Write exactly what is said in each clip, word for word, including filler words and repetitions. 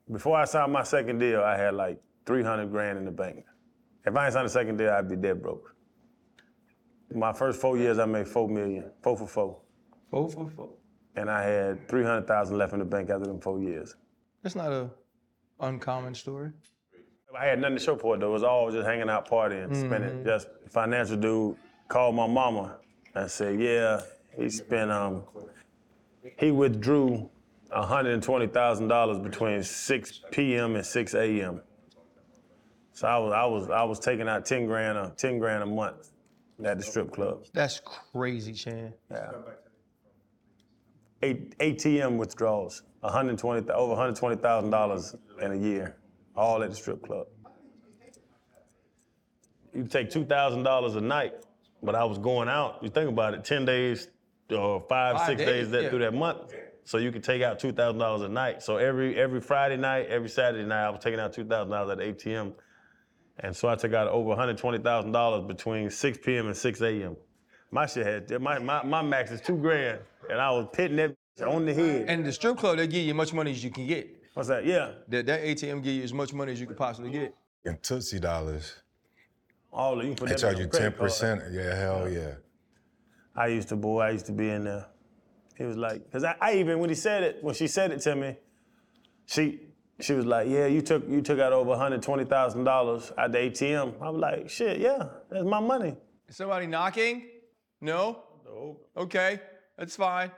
Before I signed my second deal, I had like three hundred grand in the bank. If I ain't signed a second deal, I'd be dead broke. My first four years, I made four million, four for four. Four for four. And I had three hundred thousand left in the bank after them four years. That's not a uncommon story. I had nothing to show for it though. It was all just hanging out, partying, mm-hmm. spending. Just financial dude called my mama and said, yeah, he spent, um, he withdrew one hundred twenty thousand dollars between six p.m. and six a.m. So I was, I was, I was taking out ten grand, a, ten grand a month at the strip club. That's crazy, Chan. Yeah. A T M withdrawals, one hundred twenty, over one hundred twenty thousand dollars in a year, all at the strip club. You take two thousand dollars a night, but I was going out, you think about it, ten days or five, five six days, days that, yeah. through that month. So you could take out two thousand dollars a night. So every every Friday night, every Saturday night, I was taking out two thousand dollars at the A T M. And so I took out over one hundred twenty thousand dollars between six p.m. and six a.m. My shit had, my, my, my max is two grand, and I was pitting that on the head. And the strip club, they give you as much money as you can get. What's that? Yeah. That, that A T M give you as much money as you could possibly get. And Tootsie Dollars. All of you put they that charge you ten percent. Card. Yeah, hell yeah. I used to, boy, I used to be in there. He was like, because I, I even, when he said it, when she said it to me, she she was like, yeah, you took you took out over one hundred twenty thousand dollars at the A T M. I was like, shit, yeah, that's my money. Is somebody knocking? No? No. Okay, that's fine.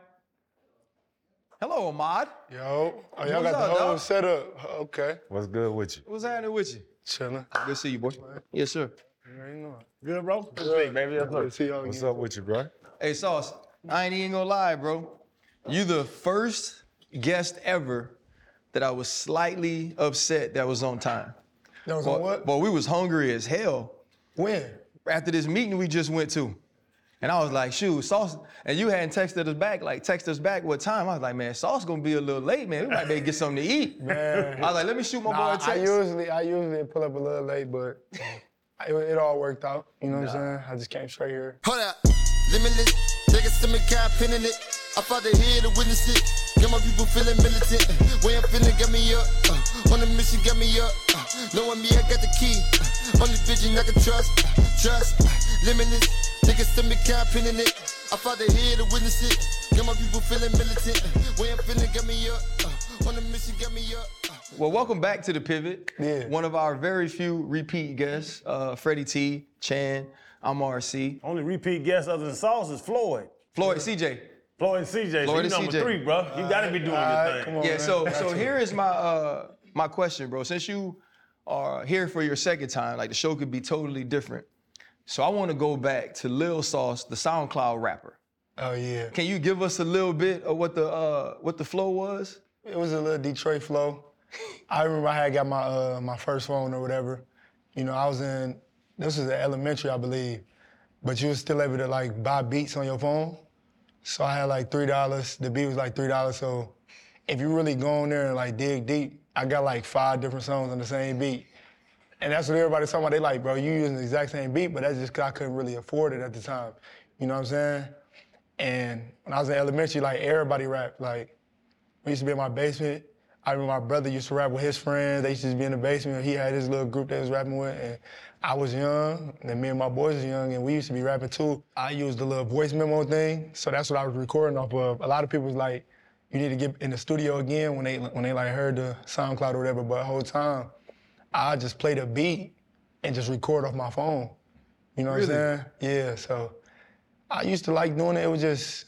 Hello, Ahmad. Yo, oh, y'all got the whole dog? setup. Okay. What's good with you? What's happening with you? Chilling. Good to see you, boy. Yes, sir. You already know it. Good, bro? Good, baby. Good to see y'all What's again. up with you, bro? Hey, Sauce, I ain't even gonna lie, bro. You the first guest ever that I was slightly upset that was on time. That was Boy, on what? Boy, we was hungry as hell. When? After this meeting we just went to. And I was like, shoot, Sauce, and you hadn't texted us back, like text us back what time. I was like, man, Sauce gonna be a little late, man. We might be able to get something to eat. Man. I was like, let me shoot my nah, boy a text. I usually, I usually pull up a little late, but it, it all worked out. You know what nah. I'm saying? I just came straight here. Hold up, limitless, take a stomach, got pinning it. I fought the head to witness it. Get my people feeling militant. Way I'm feeling got me up. Uh, on the mission got me up. Uh, knowing me, I got the key. Uh, only vision I can trust. Trust. Limitless. Take a stomach, got pinning it. I fought the head to witness it. Get my people feeling militant. Way I'm feeling got me up. Uh, on the mission got me up. Uh, well, welcome back to the Pivot. Yeah. One of our very few repeat guests, uh, Freddie T, Chan, I'm R C. Only repeat guest other than Sauce is Floyd. Floyd, C J. Floyd and C J, Floyd so you and number C J. three, bro. You gotta be doing right, your thing. come on, Yeah, man. so Got so you. here is my uh my question, bro. Since you are here for your second time, like the show could be totally different. So I want to go back to Lil Sauce, the SoundCloud rapper. Oh, yeah. Can you give us a little bit of what the uh what the flow was? It was a little Detroit flow. I remember I had got my uh, my first phone or whatever. You know, I was in, this was in elementary, I believe. But you was still able to like buy beats on your phone. So I had like three dollars. The beat was like three dollars. So if you really go in there and like dig deep, I got like five different songs on the same beat. And that's what everybody's talking about. They like, bro, you using the exact same beat, but that's just because I couldn't really afford it at the time. You know what I'm saying? And when I was in elementary, like everybody rapped. Like we used to be in my basement. I remember my brother used to rap with his friends. They used to just be in the basement. He had his little group that he was rapping with. And I was young, and me and my boys was young, and we used to be rapping too. I used the little voice memo thing, so that's what I was recording off of. A lot of people was like, you need to get in the studio again when they when they like heard the SoundCloud or whatever, but the whole time, I just played a beat and just record off my phone. You know what Really? I'm saying? Yeah, so I used to like doing it. It was just,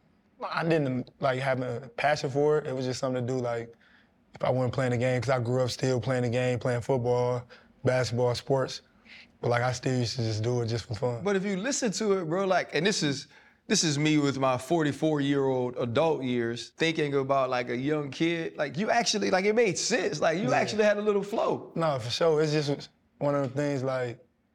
I didn't like having a passion for it. It was just something to do like, if I wasn't playing the game, because I grew up still playing the game, playing football, basketball, sports. But like I still used to just do it just for fun. But if you listen to it, bro, like, and this is this is me with my forty-four-year-old adult years, thinking about like a young kid. Like you actually, like it made sense. Like you Yeah. actually had a little flow. No, for sure. It's just one of the things like,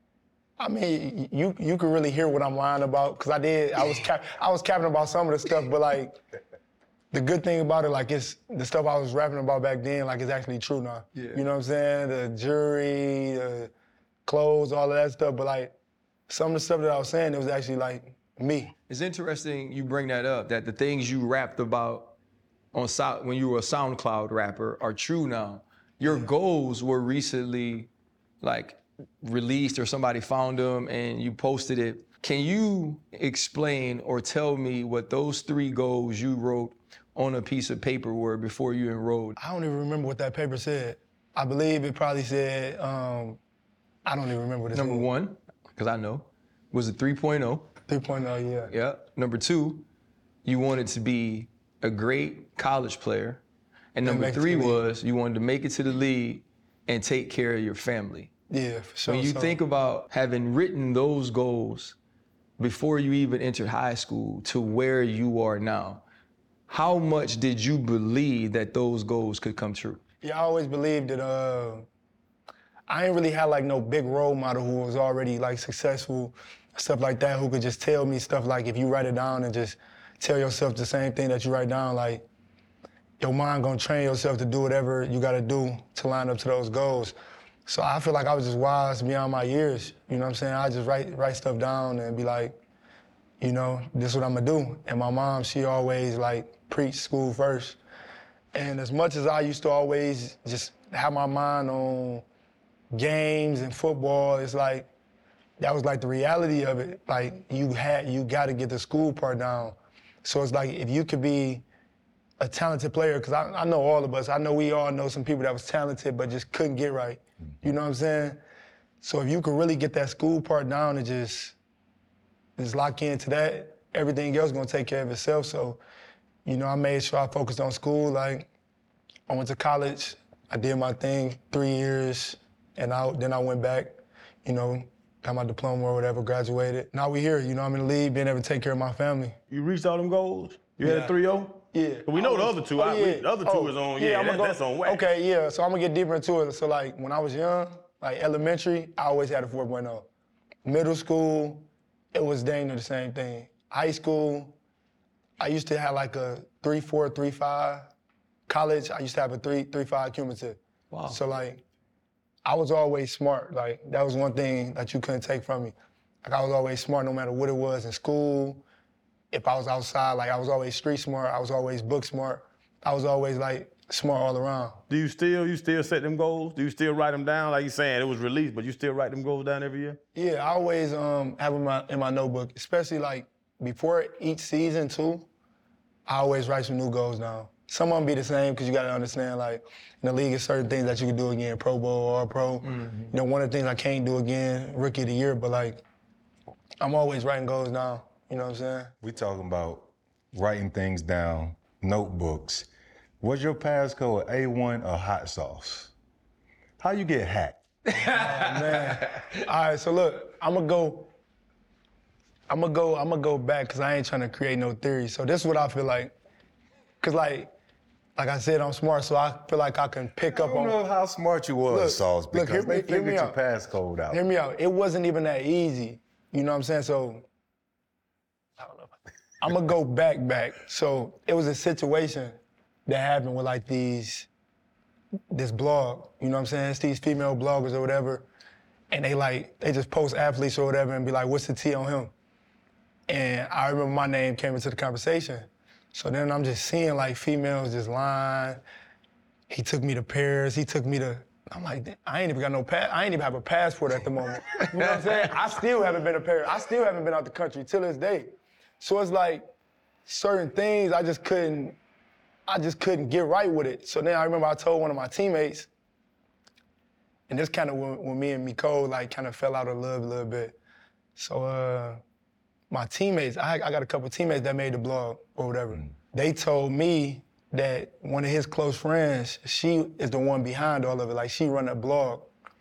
I mean, you you can really hear what I'm lying about, because I did, I was cap, I was capping about some of the stuff, but like, the good thing about it, like it's, the stuff I was rapping about back then, like it's actually true now. Yeah. You know what I'm saying? The jury, the clothes, all of that stuff, but like, some of the stuff that I was saying, it was actually like me. It's interesting you bring that up, that the things you rapped about on Sou- when you were a SoundCloud rapper are true now. Your goals were recently like released or somebody found them and you posted it. Can you explain or tell me what those three goals you wrote on a piece of paper were before you enrolled? I don't even remember what that paper said. I believe it probably said, um, I don't even remember what it Number said. one, because I know, was it three point oh. three point oh, yeah. Yeah. Number two, you wanted to be a great college player. And number make it to three the league. was you wanted to make it to the league and take care of your family. Yeah, for sure. When you so, think about having written those goals before you even entered high school to where you are now, how much did you believe that those goals could come true? Yeah, I always believed that uh, I ain't really had like no big role model who was already like successful, stuff like that, who could just tell me stuff like if you write it down and just tell yourself the same thing that you write down, like your mind gonna train yourself to do whatever you gotta do to line up to those goals. So I feel like I was just wise beyond my years. You know what I'm saying? I just write write stuff down and be like, you know, this is what I'm gonna do. And my mom, she always like preached school first. And as much as I used to always just have my mind on games and football, it's like, that was like the reality of it. Like you had, you gotta get the school part down. So it's like, if you could be a talented player, because I, I know all of us, I know we all know some people that was talented but just couldn't get right. You know what I'm saying? So if you could really get that school part down and just, just lock into that, everything else gonna take care of itself. So, you know, I made sure I focused on school. Like, I went to college, I did my thing, three years, and I, then I went back, you know, got my diploma or whatever, graduated. Now we here, you know, I'm in the league, being able to take care of my family. You reached all them goals? You had Yeah. a three oh? Yeah. We know I the was- other two. oh, I- we- yeah. the other two Oh, is on- yeah, I'ma that- that's on wax. Okay, yeah, so I'm gonna get deeper into it. So like, when I was young, like elementary, I always had a four point oh. Middle school, it was dang near the same thing. High school, I used to have like a three four, three five. College, I used to have a three three five cumulative. Wow. So like, I was always smart. Like, that was one thing that you couldn't take from me. Like, I was always smart no matter what it was in school. If I was outside, like, I was always street smart. I was always book smart. I was always, like, smart all around. Do you still you still set them goals? Do you still write them down? Like you saying, it was released, but you still write them goals down every year? Yeah, I always um, have them in my, in my notebook, especially, like, before each season, too. I always write some new goals down. Some of them be the same, because you got to understand, like, in the league, there's certain things that you can do again, Pro Bowl or Pro. Mm-hmm. You know, one of the things I can't do again, Rookie of the Year, but, like, I'm always writing goals down. You know what I'm saying? We talking about writing things down, notebooks. Was your passcode A one or hot sauce? How you get hacked? Oh, man. All right, so look, I'm gonna go, I'm gonna go, I'm gonna go back, because I ain't trying to create no theory. So this is what I feel like. Because, like, like I said, I'm smart, so I feel like I can pick I up don't on. know how smart you was, Look, Sauce, look, because hear they me- hear me figured your out. passcode out. Hear me out. It wasn't even that easy. You know what I'm saying? So, I don't know. I'm gonna go back, back. So it was a situation that happened with like these, this blog. You know what I'm saying? It's these female bloggers or whatever, and they like they just post athletes or whatever and be like, "What's the T on him?" And I remember my name came into the conversation. So then I'm just seeing like females just lying. He took me to Paris. He took me to. I'm like, I ain't even got no pass. I ain't even have a passport at the moment. You know what I'm saying? I still haven't been to Paris. I still haven't been out the country till this day. So it's like certain things I just couldn't. I just couldn't get right with it. So then I remember I told one of my teammates, and this kind of when, when me and Nicole like kind of fell out of love a little bit. So uh, my teammates, I, I got a couple teammates that made the blog or whatever. Mm. They told me that one of his close friends, she is the one behind all of it. Like, she run that blog.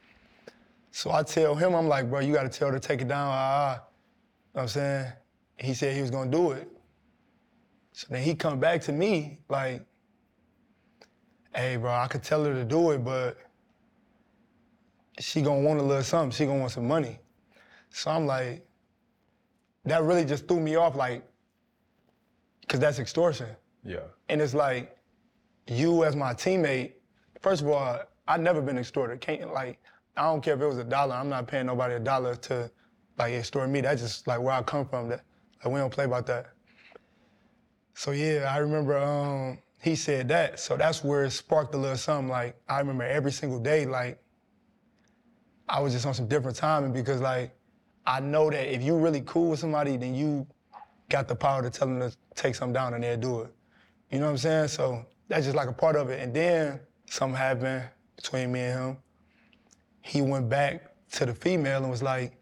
So I tell him, I'm like, bro, you gotta tell her to take it down, ah, ah. You know what I'm saying? He said he was gonna do it. So then he come back to me like, hey, bro, I could tell her to do it, but she gonna want a little something. She gonna want some money. So I'm like, that really just threw me off, like, cause that's extortion. Yeah. And it's like, you as my teammate, first of all, I've never been extorted. Can't, like, I don't care if it was a dollar. I'm not paying nobody a dollar to, like, extort me. That's just, like, where I come from. That, like, we don't play about that. So, yeah, I remember um, he said that. So that's where it sparked a little something. Like, I remember every single day, like, I was just on some different timing because, like, I know that if you really cool with somebody, then you got the power to tell them to take something down and they'll do it. You know what I'm saying? So that's just like a part of it. And then something happened between me and him. He went back to the female and was like,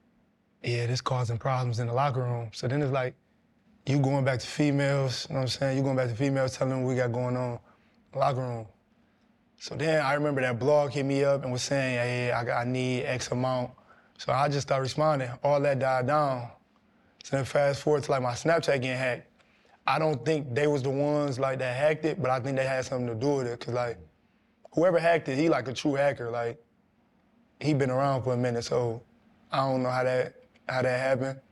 yeah, this causing problems in the locker room. So then it's like, you going back to females, you know what I'm saying? You going back to females telling them what we got going on in the locker room. So then I remember that blog hit me up and was saying, hey, I, got, I need X amount. So I just started responding. All that died down. So then fast forward to like my Snapchat getting hacked. I don't think they was the ones like that hacked it, but I think they had something to do with it. Cause like, whoever hacked it, he like a true hacker. Like, he been around for a minute, so I don't know how that how that happened.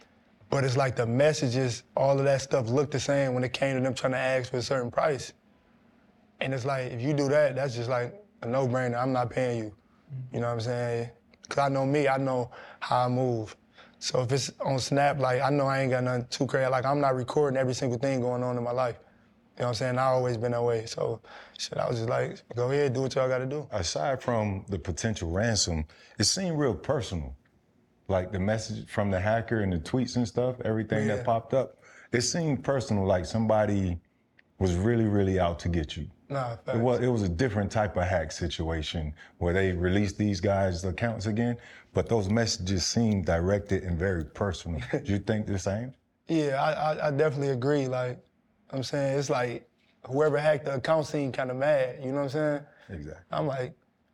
But it's like the messages, all of that stuff looked the same when it came to them trying to ask for a certain price. And it's like, if you do that, that's just like a no-brainer. I'm not paying you. You know what I'm saying? Cause I know me, I know how I move. So if it's on Snap, like, I know I ain't got nothing too crazy. Like, I'm not recording every single thing going on in my life. You know what I'm saying? I always been that way. So, shit, I was just like, go ahead, do what y'all gotta do. Aside from the potential ransom, it seemed real personal. Like the message from the hacker and the tweets and stuff, everything Yeah. that popped up, it seemed personal, like somebody was really, really out to get you. Nah, facts. It was, it was a different type of hack situation where they released these guys' accounts again, but those messages seemed directed and very personal. Do you think the same? Yeah, I, I, I definitely agree. Like, I'm saying, it's like whoever hacked the account seemed kind of mad, you know what I'm saying? Exactly. I'm like,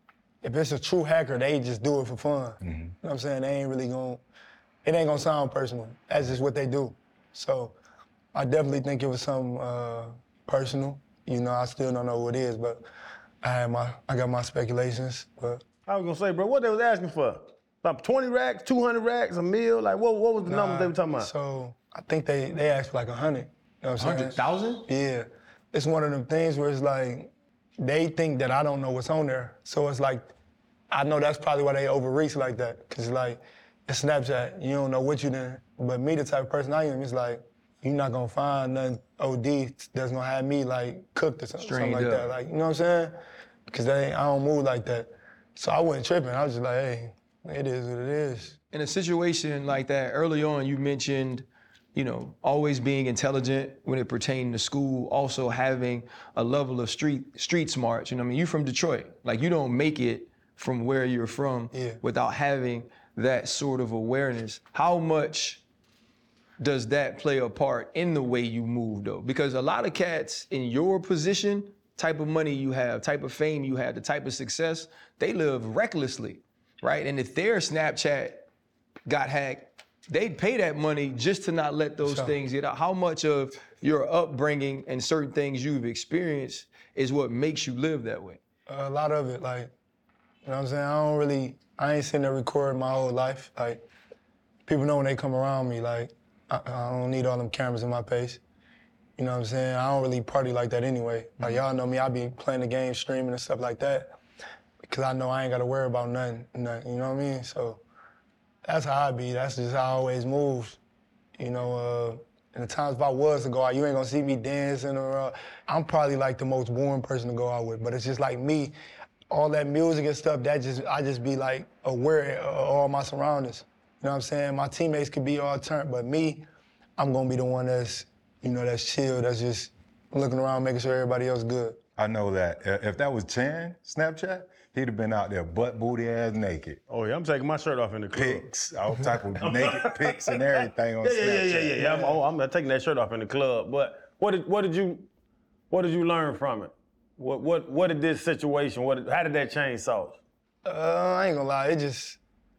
if it's a true hacker, they just do it for fun. Mm-hmm. You know what I'm saying? They ain't really gonna, it ain't gonna sound personal. That's just what they do. So I definitely think it was something uh, personal. You know, I still don't know what it is, but I had my, I got my speculations, but. I was gonna say, bro, what they was asking for? About twenty racks, two hundred racks, a meal? Like, what, what was the numbers they were talking about? So I think they, they asked for like a hundred. You know what I'm saying? one hundred thousand? Yeah. It's one of them things where it's like, they think that I don't know what's on there. So it's like, I know that's probably why they overreach like that. Cause like, it's Snapchat, you don't know what you done. But me, the type of person I am, it's like, you're not gonna find nothing O D that's gonna have me like cooked or something, something like Strained up. that. Like, you know what I'm saying? Cause they ain't, I don't move like that. So I wasn't tripping. I was just like, hey, it is what it is. In a situation like that, early on you mentioned, you know, always being intelligent when it pertained to school, also having a level of street street smarts. You know what I mean? You from Detroit. Like, you don't make it from where you're from Yeah. without having that sort of awareness. How much does that play a part in the way you move, though? Because a lot of cats in your position, type of money you have, type of fame you have, the type of success, they live recklessly, right? And if their Snapchat got hacked, they'd pay that money just to not let those Sure. things get out. How much of your upbringing and certain things you've experienced is what makes you live that way? A lot of it, like, you know what I'm saying? I don't really, I ain't sitting there recording my whole life. Like, people know when they come around me, like, I, I don't need all them cameras in my face. You know what I'm saying? I don't really party like that anyway. Like, y'all know me, I be playing the game, streaming and stuff like that. Because I know I ain't got to worry about nothing, nothing, you know what I mean? So that's how I be. That's just how I always move. You know, uh, and the times if I was to go out, you ain't gonna see me dancing or, uh, I'm probably like the most boring person to go out with, but it's just like me, all that music and stuff, that just, I just be like aware of all my surroundings. You know what I'm saying? My teammates could be all turned, but me, I'm gonna be the one that's, you know, that's chill, that's just looking around, making sure everybody else good. I know that i- if that was Chan Snapchat, he'd have been out there butt booty ass naked. Oh yeah, I'm taking my shirt off in the club. Pics, all type of naked pics and everything on Yeah, yeah, Snapchat. yeah, yeah, yeah. yeah. I'm, oh, I'm taking that shirt off in the club. But what did what did you what did you learn from it? What what what did this situation? What how did that change Sauce? Uh, I ain't gonna lie, it just,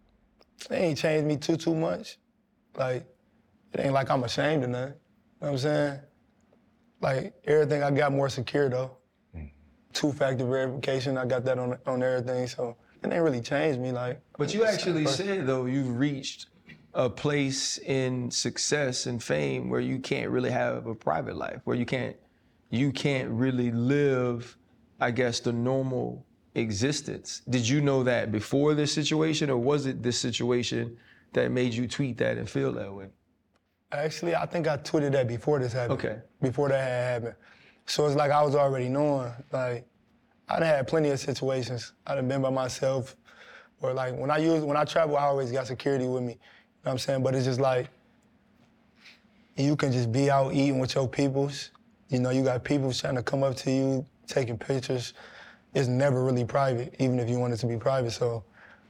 it ain't changed me too, too much. Like, it ain't like I'm ashamed of nothing. You know what I'm saying? Like, everything I got more secure though. Two-factor verification, I got that on on everything, so it ain't really changed me. Like, But you actually said, though, you've reached a place in success and fame where you can't really have a private life, where you can't, you can't really live, I guess, the normal existence. Did you know that before this situation, or was it this situation that made you tweet that and feel that way? Actually, I think I tweeted that before this happened. Okay. Before that had happened. So it's like I was already knowing. Like, I done had plenty of situations. I done been by myself. Or like when I use when I travel, I always got security with me. You know what I'm saying? But it's just like you can just be out eating with your peoples. You know, you got people trying to come up to you, taking pictures. It's never really private, even if you want it to be private. So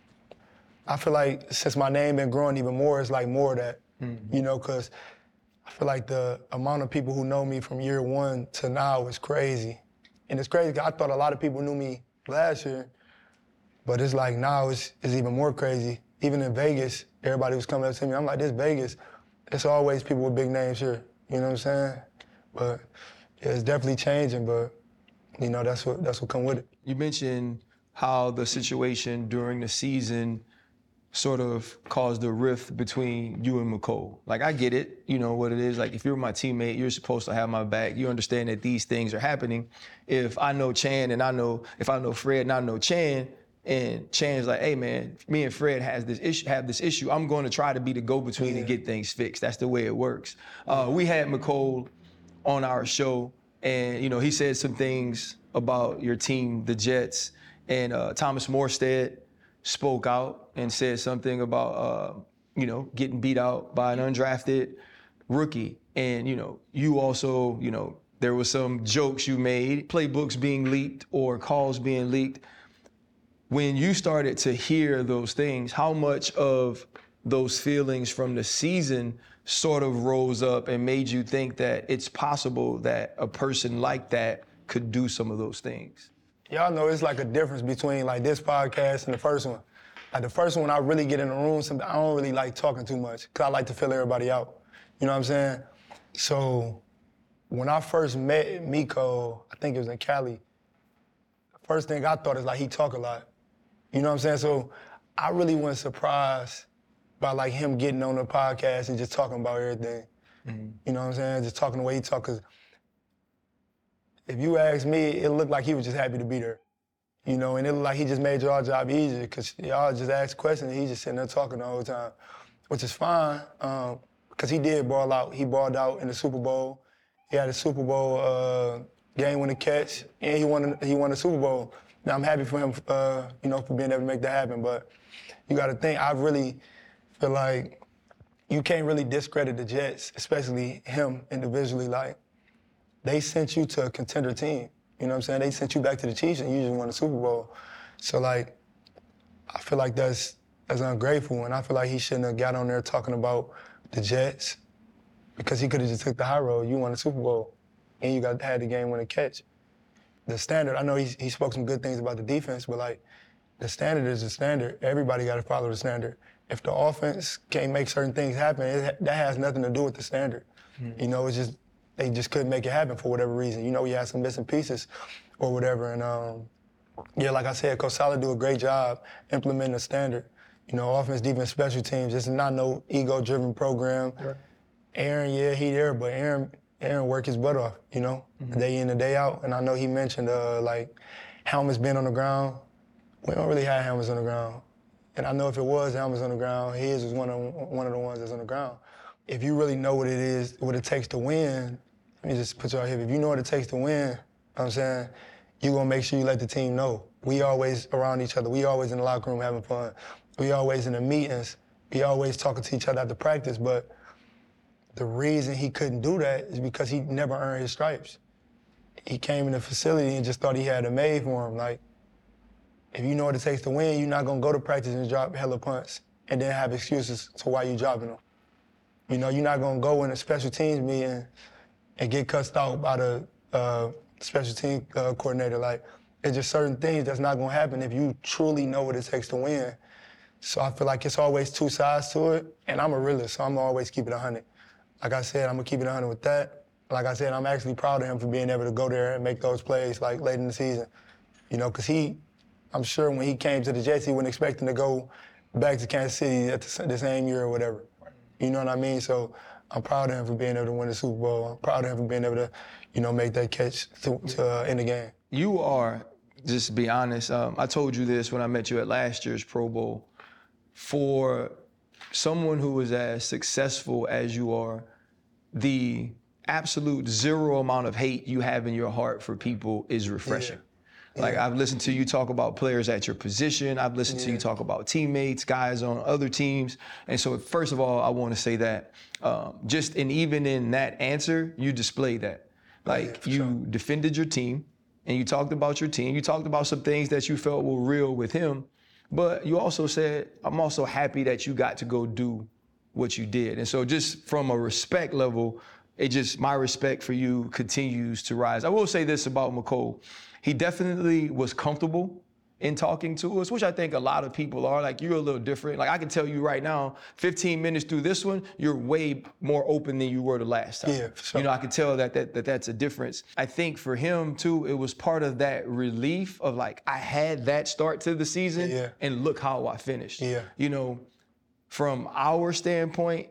I feel like since my name been growing even more, it's like more of that. Mm-hmm. You know, because I feel like the amount of people who know me from year one to now is crazy. And it's crazy because I thought a lot of people knew me last year. But it's like now it's, it's even more crazy. Even in Vegas, everybody was coming up to me. I'm like, this Vegas, it's always people with big names here. You know what I'm saying? But yeah, it's definitely changing, but you know, that's what that's what come with it. You mentioned how the situation during the season sort of caused a rift between you and Mecole. Like, I get it, you know what it is. Like, if you're my teammate, you're supposed to have my back. You understand that these things are happening. If I know Chan and I know, if I know Fred and I know Chan, and Chan's like, hey man, me and Fred has this issue, have this issue. I'm going to try to be the go-between yeah. and get things fixed. That's the way it works. Uh, we had Mecole on our show, and you know he said some things about your team, the Jets, and uh, Thomas Morstead spoke out and said something about uh, you know getting beat out by an undrafted rookie, and you know you also you know there was some jokes you made, playbooks being leaked or calls being leaked. When you started to hear those things, how much of those feelings from the season sort of rose up and made you think that it's possible that a person like that could do some of those things? Y'all know it's like a difference between like this podcast and the first one. Like the first one, I really get in the room, I don't really like talking too much because I like to fill everybody out. You know what I'm saying? So when I first met Mecole, I think it was in Cali, the first thing I thought is like he talk a lot. You know what I'm saying? So I really wasn't surprised by like him getting on the podcast and just talking about everything. Mm-hmm. You know what I'm saying? Just talking the way he talk. Cause if you ask me, it looked like he was just happy to be there. You know, and it looked like he just made y'all job easier because y'all just ask questions and he just sitting there talking the whole time, which is fine. Um, cause he did ball out. He balled out in the Super Bowl. He had a Super Bowl uh, game-winning catch, and he won. He won the Super Bowl. Now, I'm happy for him, uh, you know, for being able to make that happen. But you got to think, I really feel like you can't really discredit the Jets, especially him individually. Like, they sent you to a contender team. You know what I'm saying? They sent you back to the Chiefs, and you just won the Super Bowl. So, like, I feel like that's that's ungrateful, and I feel like he shouldn't have got on there talking about the Jets because he could have just took the high road. You won the Super Bowl, and you got had the game-winning catch. The standard, I know he, he spoke some good things about the defense, but like, the standard is the standard. Everybody got to follow the standard. If the offense can't make certain things happen, it, that has nothing to do with the standard. Mm-hmm. You know, it's just, they just couldn't make it happen for whatever reason. You know, we had some missing pieces or whatever. And um, yeah, like I said, Coach Saleh do a great job implementing the standard. You know, offense, defense, special teams. This is not no ego-driven program. Right. Aaron, yeah, he there, but Aaron, Aaron work his butt off, you know, mm-hmm. day in and day out. And I know he mentioned, uh, like, helmets being on the ground. We don't really have helmets on the ground. And I know if it was helmets on the ground, his was one of, one of the ones that's on the ground. If you really know what it is, what it takes to win, let me just put you out here. If you know what it takes to win, you know what I'm saying, you're going to make sure you let the team know. We always around each other. We always in the locker room having fun. We always in the meetings. We always talking to each other after practice. But the reason he couldn't do that is because he never earned his stripes. He came in the facility and just thought he had it made for him. Like, if you know what it takes to win, you're not going to go to practice and drop hella punts and then have excuses to why you dropping them. You know, you're not going to go in a special teams meeting and get cussed out by the uh, special team uh, coordinator. Like, it's just certain things that's not going to happen if you truly know what it takes to win. So I feel like it's always two sides to it, and I'm a realist, so I'm always keep it one hundred. Like I said, I'm going to keep it one hundred with that. Like I said, I'm actually proud of him for being able to go there and make those plays, like, late in the season. You know, because he, I'm sure when he came to the Jets, he wasn't expecting to go back to Kansas City at the, the same year or whatever. You know what I mean? So I'm proud of him for being able to win the Super Bowl. I'm proud of him for being able to, you know, make that catch to, to uh, end the game. You are, just to be honest, um, I told you this when I met you at last year's Pro Bowl. For someone who is as successful as you are, the absolute zero amount of hate you have in your heart for people is refreshing. Yeah. Like Yeah. I've listened to you talk about players at your position. I've listened to you talk about teammates, guys on other teams. And so first of all, I want to say that um, just, and even in that answer, you displayed that. Like for you sure. defended your team and you talked about your team. You talked about some things that you felt were real with him, but you also said, I'm also happy that you got to go do what you did. And so just from a respect level, it just, my respect for you continues to rise. I will say this about Mecole. He definitely was comfortable in talking to us, which I think a lot of people are. Like, you're a little different. Like, I can tell you right now, fifteen minutes through this one, you're way more open than you were the last time. Yeah, for sure. You know, I can tell that, that, that that's a difference. I think for him, too, it was part of that relief of, like, I had that start to the season, Yeah. and look how I finished. Yeah. You know, from our standpoint,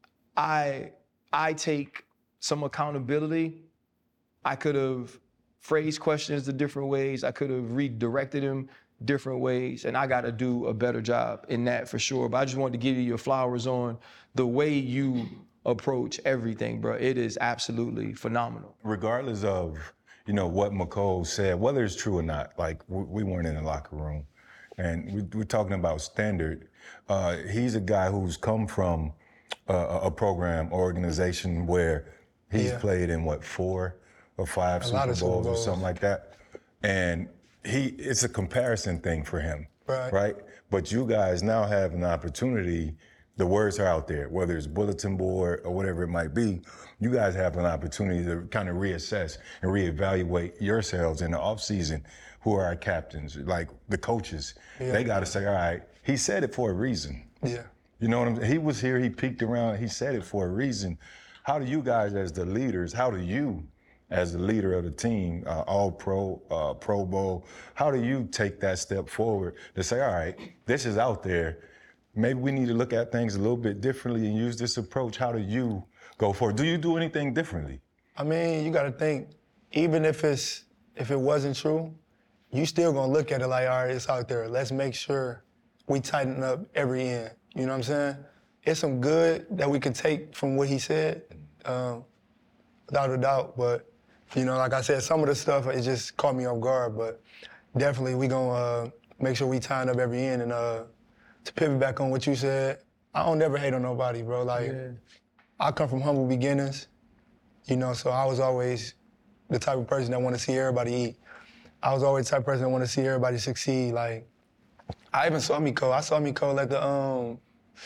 I I take some accountability. I could have phrased questions the different ways. I could have redirected him different ways, and I got to do a better job in that for sure. But I just wanted to give you your flowers on the way you approach everything, bro. It is absolutely phenomenal. Regardless of, you know, what Mecole said, whether it's true or not, like we, we weren't in the locker room, and we, we're talking about standard. Uh, he's a guy who's come from a, a program, organization where he's Yeah. played in what, four or five A Super lot Bowls, of Super or Bowls. something like that. And he, it's a comparison thing for him, Right. right? But you guys now have an opportunity. The words are out there, whether it's bulletin board or whatever it might be. You guys have an opportunity to kind of reassess and reevaluate yourselves in the offseason. Who are our captains? Like the coaches, Yeah. they got to say, all right, he said it for a reason. Yeah. You know what I'm saying? He was here, he peeked around, he said it for a reason. How do you guys as the leaders, how do you as the leader of the team, uh, all pro, uh, Pro Bowl, how do you take that step forward to say, all right, this is out there. Maybe we need to look at things a little bit differently and use this approach. How do you go forward? Do you do anything differently? I mean, you got to think, even if it's if it wasn't true, you still gonna look at it like, all right, it's out there. Let's make sure we tighten up every end. You know what I'm saying? It's some good that we could take from what he said, um, without a doubt. But you know, like I said, some of the stuff it just caught me off guard. But definitely, we gonna uh, make sure we tighten up every end. And uh, to pivot back on what you said, I don't never hate on nobody, bro. Like, Yeah. I come from humble beginnings, you know, so I was always the type of person that want to see everybody eat. I was always the type of person that want to see everybody succeed. Like, I even saw Mecole. I saw Mecole at the um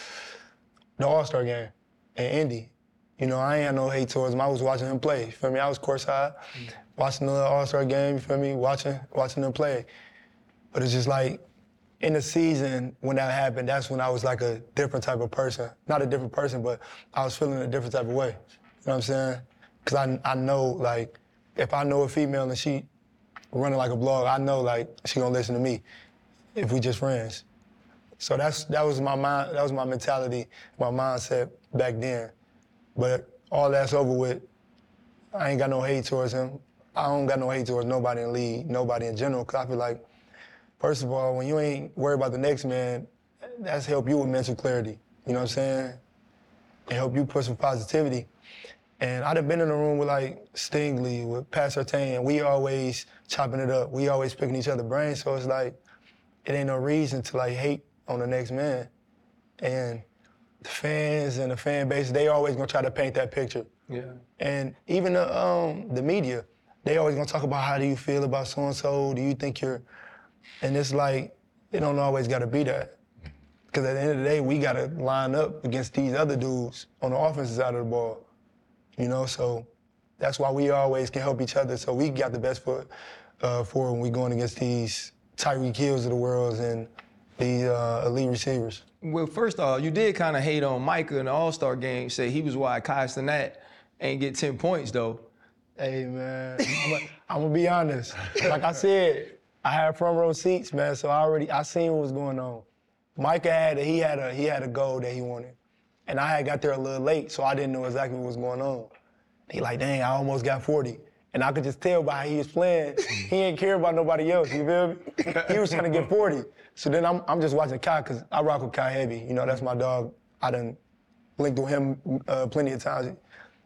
the All-Star game in Indy. You know, I ain't had no hate towards him. I was watching him play. You feel me? I was courtside, watching the All-Star game. You feel me? Watching watching them play. But it's just like, in the season, when that happened, that's when I was like a different type of person. Not a different person, but I was feeling a different type of way. You know what I'm saying? Because I, I know, like, if I know a female and she running like a blog, I know, like, she gonna listen to me if we just friends. So that's that was my mind, that was my mentality, my mindset back then. But all that's over with. I ain't got no hate towards him. I don't got no hate towards nobody in the league, nobody in general, because I feel like, first of all, when you ain't worried about the next man, that's help you with mental clarity. You know what I'm saying? It help you put some positivity. And I'd have been in the room with like Stingley, with Pat Surtain, we always chopping it up. We always picking each other's brains. So it's like, it ain't no reason to like hate on the next man. And the fans and the fan base, they always gonna try to paint that picture. Yeah. And even the um, the media, they always gonna talk about how do you feel about so-and-so, do you think you're, and it's like, it don't always gotta be that. Because at the end of the day, we gotta line up against these other dudes on the offensive side of the ball. You know, so that's why we always can help each other. So we got the best foot uh, for when we going against these Tyreek Hills of the world and these uh, elite receivers. Well, first off, you did kind of hate on Micah in the All-Star game, say he was why Kai Cenat ain't get ten points, though. Hey, man, I'm gonna be honest. Like I said, I had front row seats, man, so I already, I seen what was going on. Micah had a, he had a, he had a goal that he wanted. And I had got there a little late, so I didn't know exactly what was going on. He like, dang, I almost got forty. And I could just tell by how he was playing, he ain't care about nobody else, you feel me? He was trying to get forty. So then I'm, I'm just watching Kai, because I rock with Kai heavy. You know, that's my dog. I done linked with him uh, plenty of times.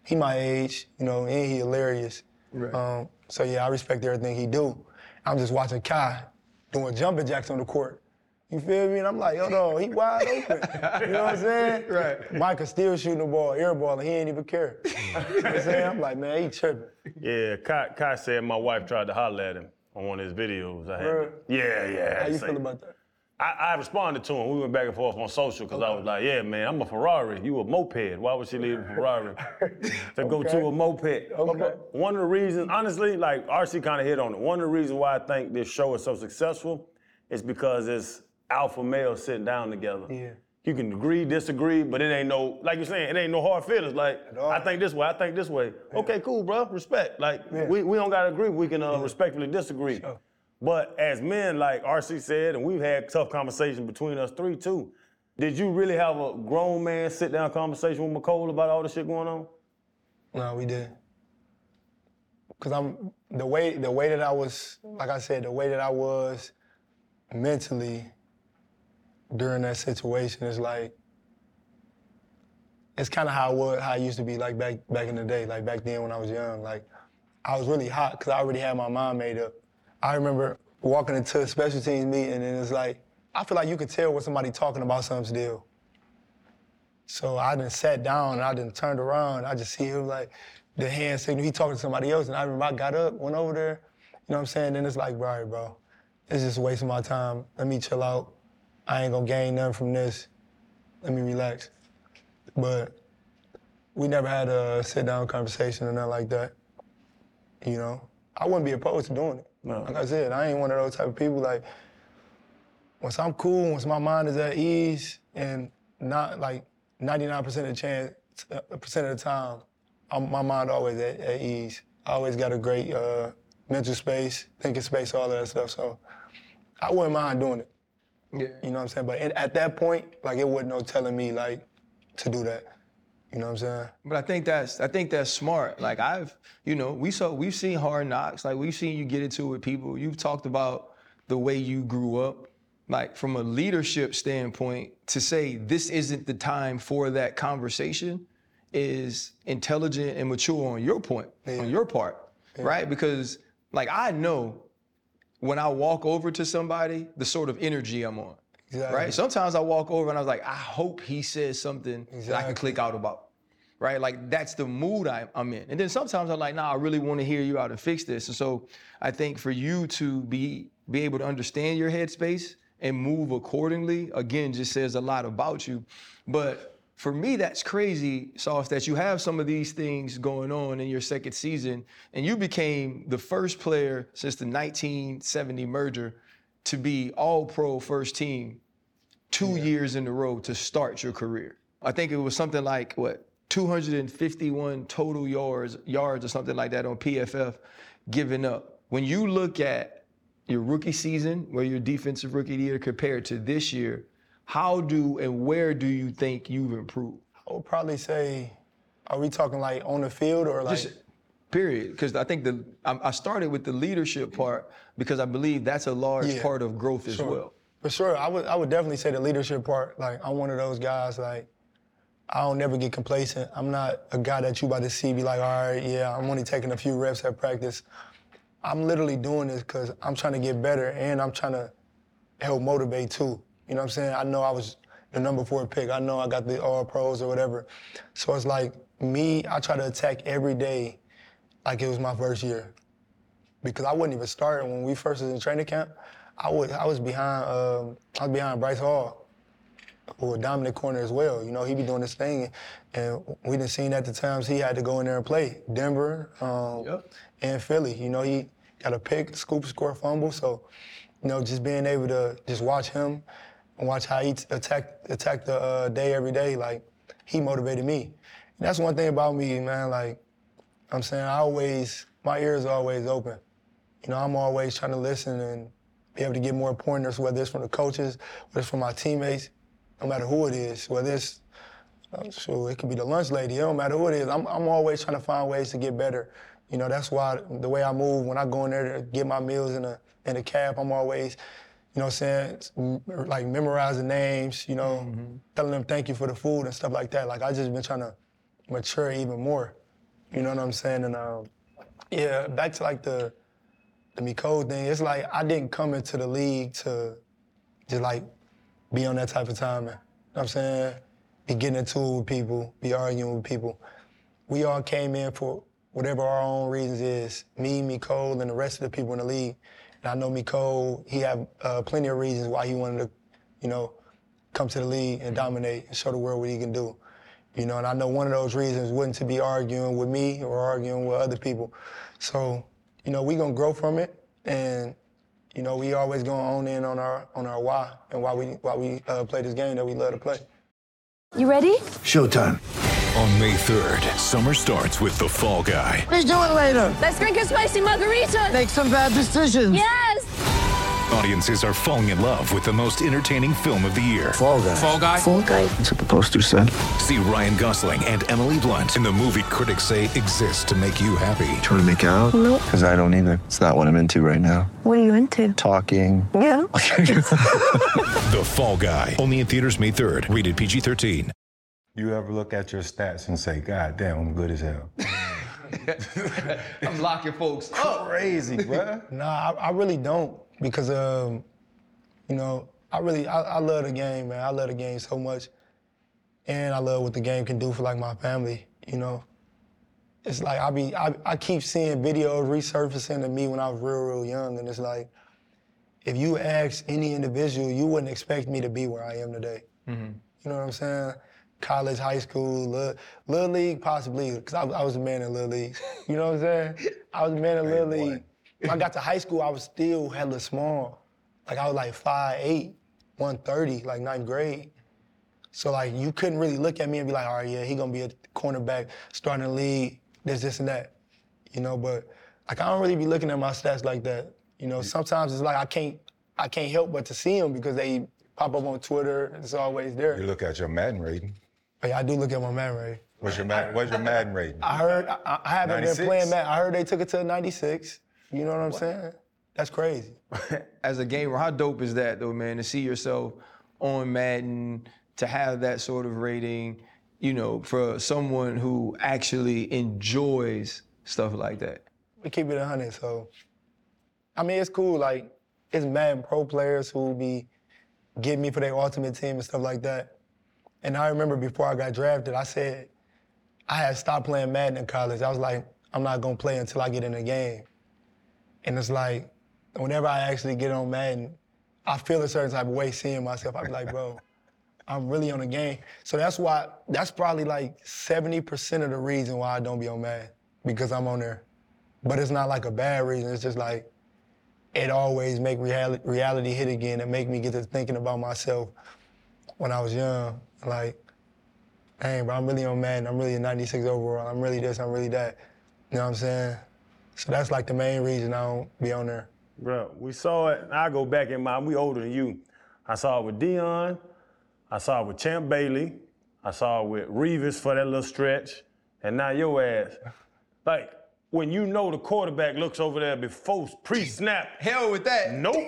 he my age, you know, and he hilarious. Right. Um, so yeah, I respect everything he do. I'm just watching Kai doing jumping jacks on the court. You feel me? And I'm like, yo, no, he wide open. You know what I'm saying? Right. Micah still shooting the ball, air ball, and he ain't even care. You know what I'm saying? I'm like, man, he tripping. Yeah, Kai, Kai said my wife tried to holler at him on one of his videos. I had Bruh. yeah, yeah. How you say- feel about that? I, I responded to him. We went back and forth on social because I was like, yeah, man, I'm a Ferrari. You a moped. Why would she leave a Ferrari to go Okay. to a moped? Okay. But one of the reasons, honestly, like R C kind of hit on it. One of the reasons why I think this show is so successful is because it's alpha males sitting down together. Yeah. You can agree, disagree, but it ain't no, like you're saying, it ain't no hard feelings. Like, all. I think this way, I think this way. Okay, cool, bro, respect. Like, Yeah. we, we don't gotta agree, we can uh, respectfully disagree. Sure. But as men, like R C said, and we've had tough conversations between us three too, did you really have a grown man sit down conversation with McCole about all the shit going on? No, we did. Cause I'm the way the way that I was, like I said, the way that I was mentally during that situation is like it's kind of how I was, how I used to be like back back in the day, like back then when I was young. Like I was really hot because I already had my mind made up. I remember walking into a special teams meeting and it's like I feel like you could tell when somebody talking about something still. So I done sat down and I done turned around. I just see him like the hand signal. He talking to somebody else, and I remember I got up, went over there. You know what I'm saying? Then it's like, all right, bro, it's just wasting my time. Let me chill out. I ain't gonna gain nothing from this. Let me relax. But we never had a sit-down conversation or nothing like that. You know, I wouldn't be opposed to doing it. No. Like I said, I ain't one of those type of people. Like, once I'm cool, once my mind is at ease, and not like ninety-nine percent of the chance, uh, percent of the time, I'm, my mind always at, at ease. I always got a great uh, mental space, thinking space, all of that stuff. So I wouldn't mind doing it. Yeah. You know what I'm saying? But at that point, like it wasn't no telling me like to do that. You know what I'm saying? But I think that's I think that's smart. Like I've, you know, we saw we've seen Hard Knocks. Like we've seen you get into it with people. You've talked about the way you grew up. Like from a leadership standpoint, to say this isn't the time for that conversation is intelligent and mature on your point, Yeah. on your part, right? Because like I know when I walk over to somebody, the sort of energy I'm on. Exactly. Right? Sometimes I walk over and I was like, I hope he says something that I can Exactly. click out about. Right? Like that's the mood I, I'm in. And then sometimes I'm like, nah, I really want to hear you out and fix this. And so I think for you to be be able to understand your headspace and move accordingly, again, just says a lot about you. But for me, that's crazy, Sauce, that you have some of these things going on in your second season, and you became the first player since the nineteen seventy merger to be all-pro first team two years in a row to start your career. I think it was something like, what, two hundred fifty-one total yards, yards or something like that on P F F given up. When you look at your rookie season, where your defensive rookie of the year compared to this year, how do and where do you think you've improved? I would probably say, are we talking like on the field or like? Just period, because I think the I I started with the leadership part because I believe that's a large Yeah. part of growth as Sure. well. For sure, I would I would definitely say the leadership part. Like I'm one of those guys. Like I don't never get complacent. I'm not a guy that you about to see be like, all right, yeah, I'm only taking a few reps at practice. I'm literally doing this because I'm trying to get better and I'm trying to help motivate too. You know what I'm saying? I know I was the number four pick. I know I got the all pros or whatever. So it's like me, I try to attack every day like it was my first year. Because I wouldn't even start when we first was in training camp. I was I was behind um, I was behind Bryce Hall, who was a dominant corner as well. You know, he be doing this thing, and we done seen at the times he had to go in there and play. Denver um, Yep. and Philly. You know, he got a pick, scoop, score, fumble. So, you know, just being able to just watch him and watch how he t- attack attack the uh, day every day, like he motivated me. And that's one thing about me, man. Like I'm saying, I always my ears are always open. You know, I'm always trying to listen and be able to get more pointers, whether it's from the coaches, whether it's from my teammates, no matter who it is, whether it's, uh, sure, it could be the lunch lady, it don't matter who it is. I'm, I'm always trying to find ways to get better. You know, that's why the way I move, when I go in there to get my meals in a, in a cab, I'm always, you know what I'm saying, like memorizing names, you know, telling them thank you for the food and stuff like that. Like, I just been trying to mature even more, You know what I'm saying? And um, yeah, back to like the the Miko thing. It's like I didn't come into the league to just like be on that type of timing. You know what I'm saying? Be getting into it with people, be arguing with people. We all came in for whatever our own reasons is. Me, Miko, and the rest of the people in the league. And I know Miko, he had uh, plenty of reasons why he wanted to, you know, come to the league and dominate and show the world what he can do. You know, and I know one of those reasons wasn't to be arguing with me or arguing with other people. So, you know, we gonna grow from it, and you know, we always gonna own in on our on our why and why we why we uh, play this game that we love to play. You ready? Showtime. On May third, summer starts with The Fall Guy. Let's do it later. Let's drink a spicy margarita. Make some bad decisions. Yes. Audiences are falling in love with the most entertaining film of the year. Fall Guy. Fall Guy? Fall guy. That's what the poster said. See Ryan Gosling and Emily Blunt in the movie critics say exists to make you happy. Trying to make it out? Nope. Because I don't either. It's not what I'm into right now. What are you into? Talking. Yeah. The Fall Guy. Only in theaters May third. Rated P G thirteen. You ever look at your stats and say, God damn, I'm good as hell? I'm locking folks up. Crazy, bruh. Nah, I, I really don't because, um, you know, I really, I, I love the game, man. I love the game so much. And I love what the game can do for, like, my family, you know. It's like I be, I, I keep seeing videos resurfacing to me when I was real, real young, and it's like, if you ask any individual, you wouldn't expect me to be where I am today. Mm-hmm. You know what I'm saying? College, high school, little, little league, possibly, because I, I was a man in little league. You know what I'm saying? I was a man in little league. When I got to high school, I was still hella small. Like I was like five eight, one thirty, like ninth grade. So like you couldn't really look at me and be like, all right, yeah, he gonna be a cornerback, starting the league, this, this, and that. You know, but like I don't really be looking at my stats like that. You know, sometimes it's like I can't, I can't help but to see them because they pop up on Twitter. It's always there. You look at your Madden rating. But yeah, I do look at my Madden rating. What's your Madden, what's your Madden rating? I heard, I, I haven't ninety-six? been playing Madden. I heard they took it to ninety-six. You know what I'm saying? That's crazy. As a gamer, how dope is that though, man? To see yourself on Madden, to have that sort of rating, you know, for someone who actually enjoys stuff like that. We keep it one hundred, so. I mean, it's cool, like, it's Madden Pro players who be getting me for their ultimate team and stuff like that. And I remember before I got drafted, I said, I had stopped playing Madden in college. I was like, I'm not gonna play until I get in the game. And it's like, whenever I actually get on Madden, I feel a certain type of way seeing myself. I be like, bro, I'm really on the game. So that's why, that's probably like seventy percent of the reason why I don't be on Madden, because I'm on there. But it's not like a bad reason, it's just like, it always make reality, reality hit again and make me get to thinking about myself when I was young. Like, dang, bro, I'm really on Madden. I'm really a ninety-six overall. I'm really this, I'm really that. You know what I'm saying? So that's like the main reason I don't be on there. Bro, we saw it. I go back in my, we older than you. I saw it with Deion. I saw it with Champ Bailey. I saw it with Revis for that little stretch. And now your ass. Like, when you know the quarterback looks over there before pre-snap. Hell with that. Nope.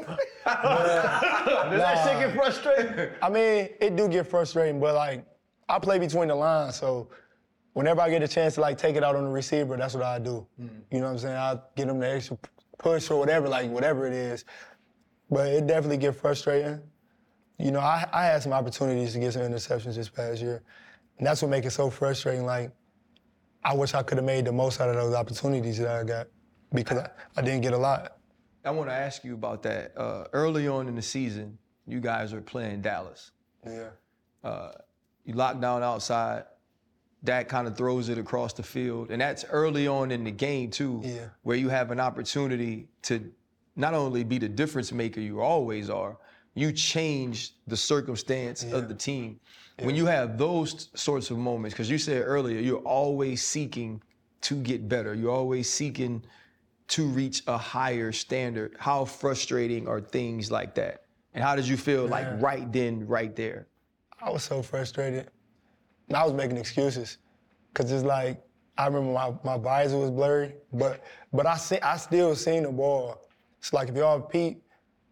Does that shit get frustrating? I mean, it do get frustrating, but like, I play between the lines, so whenever I get a chance to like take it out on the receiver, that's what I do. Mm. You know what I'm saying? I get them the extra push or whatever, like whatever it is. But it definitely get frustrating. You know, I, I had some opportunities to get some interceptions this past year, and that's what makes it so frustrating. Like, I wish I could have made the most out of those opportunities that I got because I, I didn't get a lot. I want to ask you about that. Uh, early on in the season, you guys are playing Dallas. Yeah. Uh, you lock down outside. Dak kind of throws it across the field. And that's early on in the game, too, yeah. where you have an opportunity to not only be the difference maker you always are, you change the circumstance yeah. of the team. Yeah. When you have those sorts of moments, because you said earlier, you're always seeking to get better. You're always seeking to reach a higher standard. How frustrating are things like that? And how did you feel Man. like right then, right there? I was so frustrated. And I was making excuses. Cause it's like, I remember my, my visor was blurry, but but I see, I still seen the ball. It's like if y'all peep,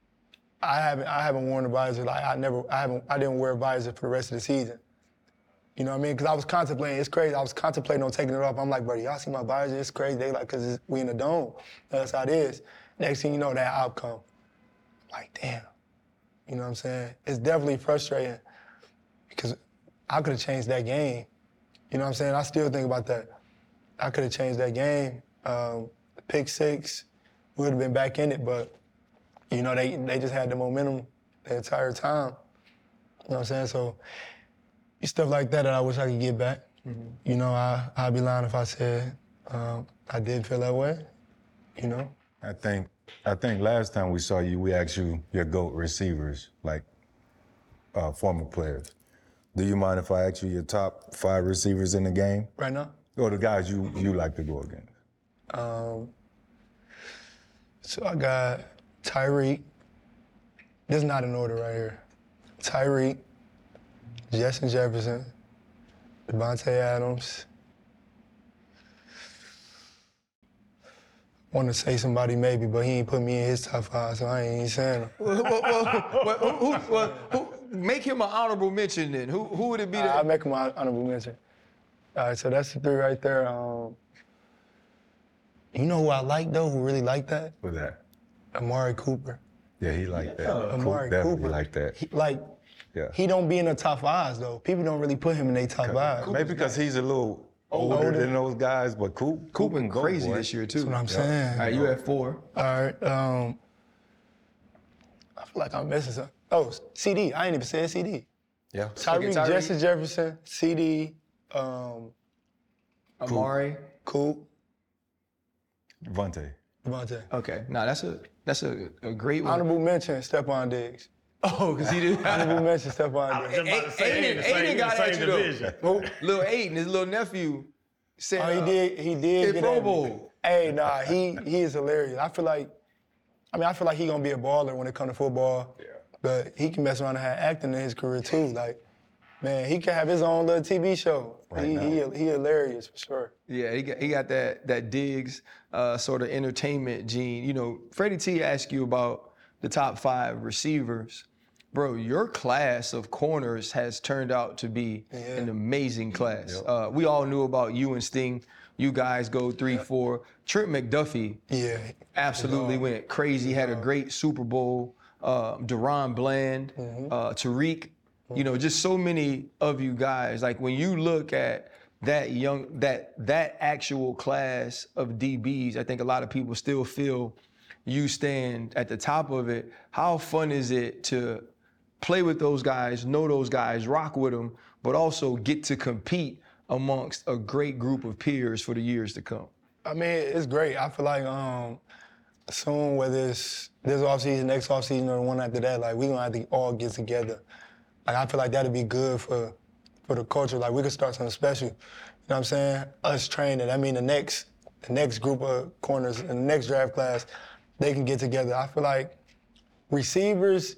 I haven't I haven't worn a visor. Like I never I haven't I didn't wear a visor for the rest of the season. You know what I mean? Because I was contemplating, it's crazy. I was contemplating on taking it off. I'm like, buddy, y'all see my body? It's crazy. They like, because we in the dome. That's how it is. Next thing you know, that outcome. Like, damn. You know what I'm saying? It's definitely frustrating because I could have changed that game. You know what I'm saying? I still think about that. I could have changed that game. Um, pick six, we would have been back in it, but, you know, they, they just had the momentum the entire time. You know what I'm saying? So, stuff like that that I wish I could get back. Mm-hmm. You know, I, I'd be lying if I said um, I didn't feel that way, you know? I think I think last time we saw you, we asked you your GOAT receivers, like uh, former players. Do you mind if I ask you your top five receivers in the game? Right now? Or the guys you, you like to go against? Um, so I got Tyreek. This is not in order right here. Tyreek, Justin Jefferson, Devontae Adams. Want to say somebody maybe, but he ain't put me in his top five, so I ain't even saying him. well, well, well, who, who, well, who, make him an honorable mention then. Who who would it be? Uh, That... I'll make him an honorable mention. All right, so that's the three right there. Um, you know who I like though? Who really like that? Who's that? Amari Cooper. Yeah, he like that. Yeah, Amari Coop definitely Cooper. like that. He, like, Yeah. he don't be in the top fives though. People don't really put him in their top fives. Maybe because he's a little older, Older. than those guys, but Coop, Coop been can go, crazy boy. this year too. That's what I'm saying. All right, you at four. All right. Um, I feel like I'm missing something. Oh, C D. I ain't even said C D. Yeah. Tyreek, Tyreek. Justin Jefferson, C D, um, Amari. Coop, Devontae. Devontae. Okay, nah, that's a that's a, a great one. Honorable mention, Stephon Diggs. Oh, because he did. Honorable mention, Stephon Diggs. Aiden, Aiden got at you though. Little Aiden, his little nephew, said Oh, he uh, did. He did hit get Pro at me. Bowl. Hey, nah, he he is hilarious. I feel like, I mean, I feel like he gonna be a baller when it comes to football. Yeah. But he can mess around and have acting in his career too. Like, man, he can have his own little T V show. Right he, now. he he hilarious for sure. Yeah, he got, he got that that Diggs uh, sort of entertainment gene. You know, Freddie T asked you about the top five receivers. Bro, your class of corners has turned out to be Yeah. an amazing class. Uh, we all knew about you and Sting. You guys go three, four. Trent McDuffie Yeah. absolutely went crazy, had a great Super Bowl. Uh, Deron Bland, uh, Tariq, you know, just so many of you guys. Like when you look at that young, that that actual class of D Bs, I think a lot of people still feel you stand at the top of it. How fun is it to play with those guys, know those guys, rock with them, but also get to compete amongst a great group of peers for the years to come? I mean, it's great. I feel like um, soon, whether it's this offseason, next offseason, or the one after that, like, we're going to have to all get together. Like, I feel like that'd be good for for the culture. Like, we could start something special. You know what I'm saying? Us training. I mean, the next the next group of corners in the next draft class, they can get together. I feel like receivers,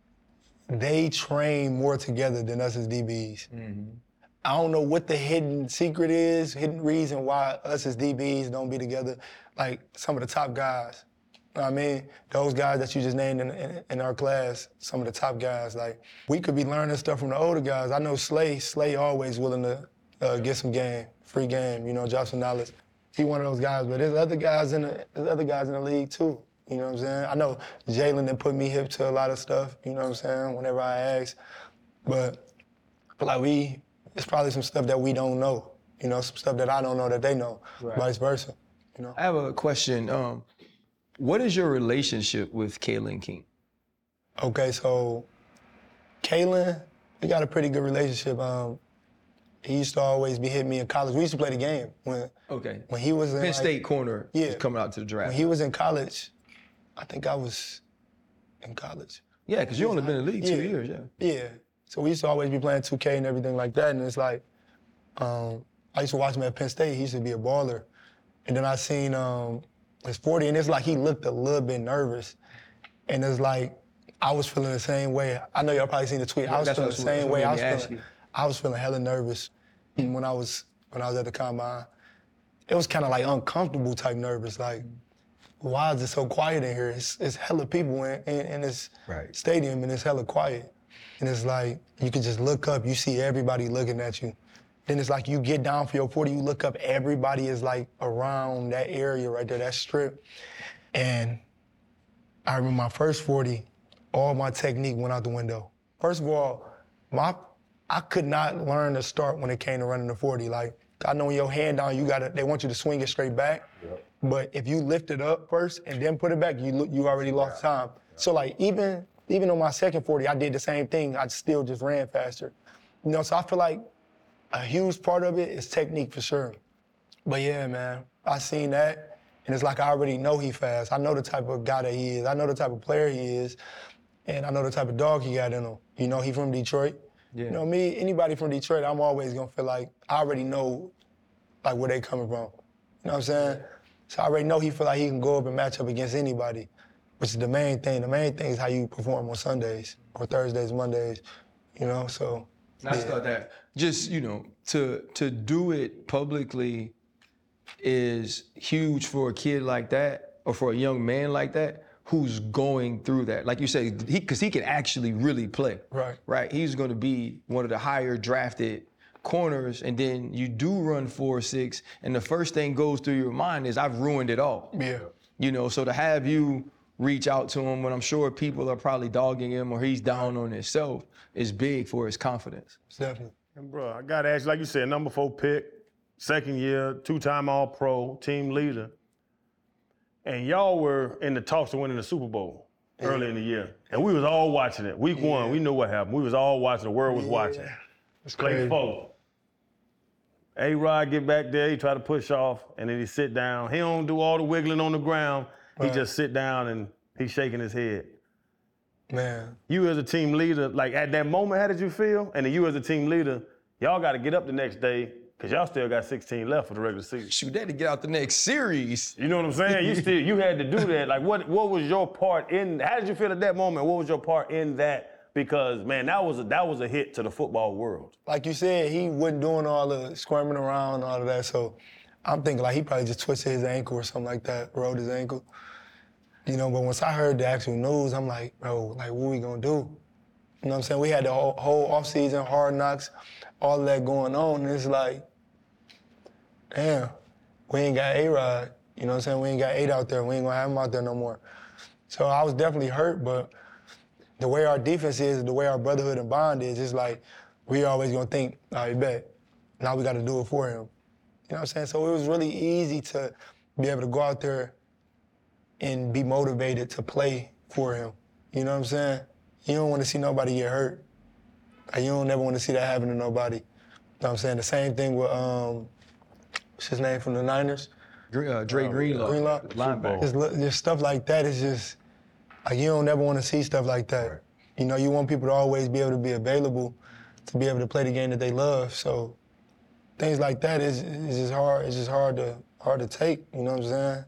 they train more together than us as D Bs. Mm-hmm. I don't know what the hidden secret is, hidden reason why us as D Bs don't be together. Like some of the top guys. You know what I mean? Those guys that you just named in, in, in our class, some of the top guys, like, we could be learning stuff from the older guys. I know Slay, Slay always willing to uh, get some game, free game, you know, drop some knowledge. He one of those guys, but there's other guys in the there's other guys in the league too. You know what I'm saying? I know Jalen done put me hip to a lot of stuff, you know what I'm saying, whenever I ask. But I feel like we, it's probably some stuff that we don't know. You know, some stuff that I don't know that they know, right. Vice versa, you know? I have a question. Um, what is your relationship with Kalen King? Okay, so Kalen, we got a pretty good relationship. Um, he used to always be hitting me in college. We used to play the game when Okay. when he was in Penn like, State corner yeah. is coming out to the draft. When he was in college, I think I was in college. Yeah, because you only been in the league yeah. two years, yeah. Yeah. So we used to always be playing two K and everything like that. And it's like, um, I used to watch him at Penn State. He used to be a baller. And then I seen um, his forty, and it's like he looked a little bit nervous. And it's like, I was feeling the same way. I know y'all probably seen the tweet. I was That's feeling the what- same that's what way. I made was me ask feeling, you. I was feeling hella nervous when I was when I was at the combine. It was kind of like uncomfortable type nervous. Like, why is it so quiet in here? It's, it's hella people in, in, in this Right. stadium, and it's hella quiet. And it's like, you can just look up, you see everybody looking at you. Then it's like you get down for your forty, you look up, everybody is like around that area right there, that strip. And I remember my first forty, all my technique went out the window. First of all, my I could not learn to start when it came to running the forty. Like, I know when your hand down, you gotta, they want you to swing it straight back. Yep. But if you lift it up first and then put it back, you you already lost yeah. time. Yeah. So like even even on my second forty, I did the same thing. I still just ran faster. You know, so I feel like a huge part of it is technique for sure. But yeah, man, I seen that, and it's like I already know he fast. I know the type of guy that he is. I know the type of player he is, and I know the type of dog he got in him. You know, he from Detroit. Yeah. You know me, anybody from Detroit, I'm always gonna feel like I already know like where they coming from. You know what I'm saying? So I already know he feel like he can go up and match up against anybody, which is the main thing. The main thing is how you perform on Sundays or Thursdays, Mondays, you know, so. I yeah. thought that just, you know, to to do it publicly is huge for a kid like that or for a young man like that who's going through that. Like you say, he because he can actually really play. Right. Right. He's going to be one of the higher drafted corners, and then you do run four six, and the first thing goes through your mind is I've ruined it all. Yeah. You know, so to have you reach out to him when I'm sure people are probably dogging him or he's down on himself is big for his confidence. Definitely. And bro, I gotta ask you, like you said, number four pick, second year, two-time All-Pro, team leader. And y'all were in the talks of winning the Super Bowl yeah. early in the year. And we was all watching it. Week yeah. one, we knew what happened. We was all watching, the world was yeah. watching. It's Play crazy. four. A-Rod get back there, he try to push off, and then he sit down. He don't do all the wiggling on the ground. He right. just sit down and he's shaking his head. Man. You as a team leader, like at that moment, how did you feel? And then you as a team leader, y'all got to get up the next day because y'all still got sixteen left for the regular season. Shoot, they had to get out the next series. You know what I'm saying? You still, you had to do that. Like, what, what was your part in? How did you feel at that moment? What was your part in that? Because man, that was a, that was a hit to the football world. Like you said, he wasn't doing all the squirming around and all of that. So I'm thinking like he probably just twisted his ankle or something like that, rolled his ankle. You know, but once I heard the actual news, I'm like, bro, like, what we gonna do? You know what I'm saying? We had the whole, whole offseason, hard knocks, all of that going on, and it's like, damn, we ain't got A-Rod. You know what I'm saying? We ain't got eight out there. We ain't gonna have him out there no more. So I was definitely hurt, but the way our defense is, the way our brotherhood and bond is, it's like, we always gonna think, all right, bet. Now we gotta do it for him. You know what I'm saying? So it was really easy to be able to go out there and be motivated to play for him. You know what I'm saying? You don't want to see nobody get hurt. Like, you don't never want to see that happen to nobody. You know what I'm saying? The same thing with, um, what's his name from the Niners? Uh, Dre uh, Greenlaw. Greenlaw? Linebacker. Just, just stuff like that is just, like, you don't never want to see stuff like that. Right. You know, you want people to always be able to be available to be able to play the game that they love. So things like that is, is just hard, it's just hard to, hard to take, you know what I'm saying?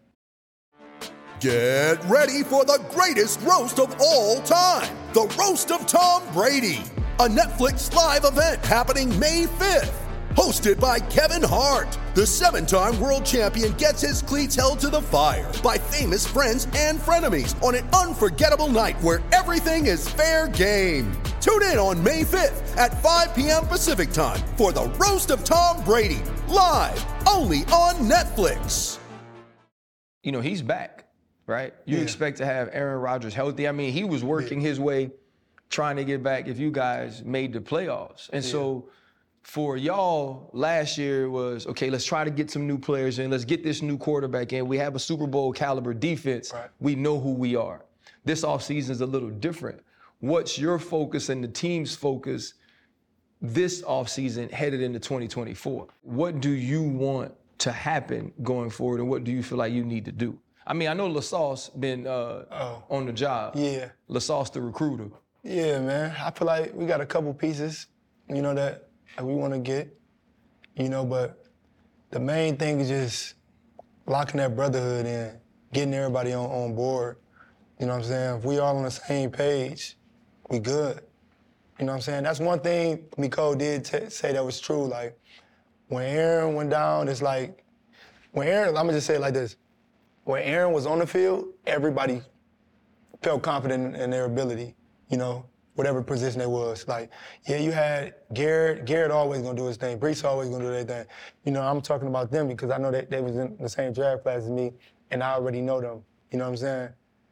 Get ready for the greatest roast of all time, the Roast of Tom Brady, a Netflix live event happening May fifth. Hosted by Kevin Hart, the seven-time world champion gets his cleats held to the fire by famous friends and frenemies on an unforgettable night where everything is fair game. Tune in on May fifth at five p.m. Pacific time for the Roast of Tom Brady, live only on Netflix. You know, he's back. Right? You yeah. expect to have Aaron Rodgers healthy. I mean, he was working yeah. his way trying to get back if you guys made the playoffs. And yeah. so for y'all, last year was, okay, let's try to get some new players in. Let's get this new quarterback in. We have a Super Bowl caliber defense. Right. We know who we are. This offseason is a little different. What's your focus and the team's focus this offseason headed into twenty twenty-four? What do you want to happen going forward, and what do you feel like you need to do? I mean, I know LaSauce been uh, oh. on the job. Yeah. LaSauce the recruiter. Yeah, man. I feel like we got a couple pieces, you know, that, that we want to get, you know, but the main thing is just locking that brotherhood in, getting everybody on, on board. You know what I'm saying? If we all on the same page, we good. You know what I'm saying? That's one thing Miko did t- say that was true. Like, when Aaron went down, it's like, when Aaron, I'm going to just say it like this. When Aaron was on the field, everybody felt confident in their ability. You know, whatever position they was. Like, yeah, you had Garrett. Garrett always gonna do his thing. Brees always gonna do their thing. You know, I'm talking about them because I know that they was in the same draft class as me, and I already know them. You know what I'm saying?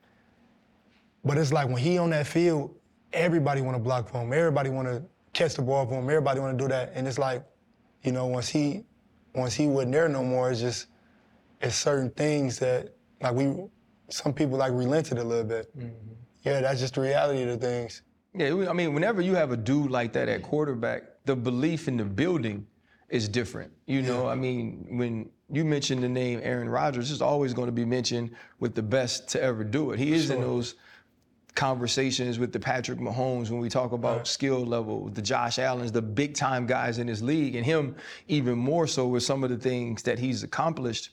But it's like when he on that field, everybody want to block for him. Everybody want to catch the ball for him. Everybody want to do that. And it's like, you know, once he, once he wasn't there no more, it's just, it's certain things that, like we, some people like relented a little bit. Mm-hmm. Yeah, that's just the reality of the things. Yeah, I mean, whenever you have a dude like that at quarterback, the belief in the building is different. You know, yeah. I mean, when you mention the name Aaron Rodgers, it's always going to be mentioned with the best to ever do it. He is sure. in those conversations with the Patrick Mahomes when we talk about right. skill level, the Josh Allens, the big time guys in his league, and him even more so with some of the things that he's accomplished.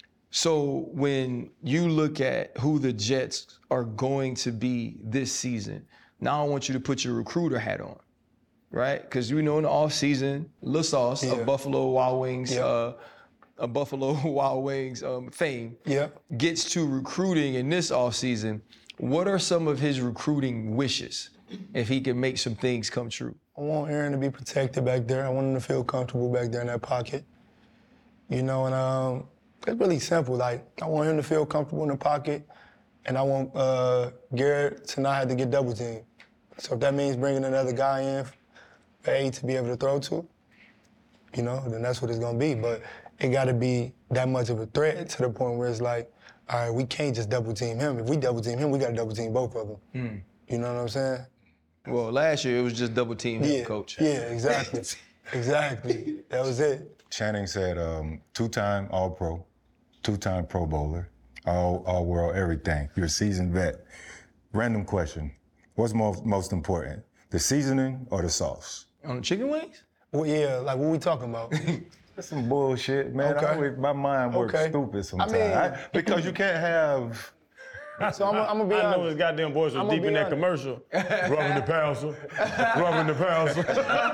So when you look at who the Jets are going to be this season, now I want you to put your recruiter hat on, right? Because you know in the offseason, Lil Sauce yeah. of Buffalo Wild Wings, yeah. uh, a Buffalo Wild Wings um, fame, yeah. gets to recruiting in this offseason. What are some of his recruiting wishes if he can make some things come true? I want Aaron to be protected back there. I want him to feel comfortable back there in that pocket. You know, and um, it's really simple. Like, I want him to feel comfortable in the pocket, and I want uh, Garrett to not have to get double teamed. So if that means bringing another guy in for A to be able to throw to, you know, then that's what it's going to be. But it got to be that much of a threat to the point where it's like, all right, we can't just double team him. If we double team him, we got to double team both of them. Mm. You know what I'm saying? Well, last year it was just double team yeah, him, coach. Yeah, exactly. exactly. That was it. Channing said um, two-time All-Pro, two-time Pro Bowler, all, all-world, everything. You're a seasoned vet. Random question. What's most, most important, the seasoning or the sauce? On the chicken wings? Well, yeah, like what we talking about? That's some bullshit, man. Okay. I always, my mind works okay. stupid sometimes. I mean, I, because you can't have... So I'm, I'm gonna be I honest. know his goddamn voice was deep in that commercial. Rubbing the pencil, rubbing the pencil.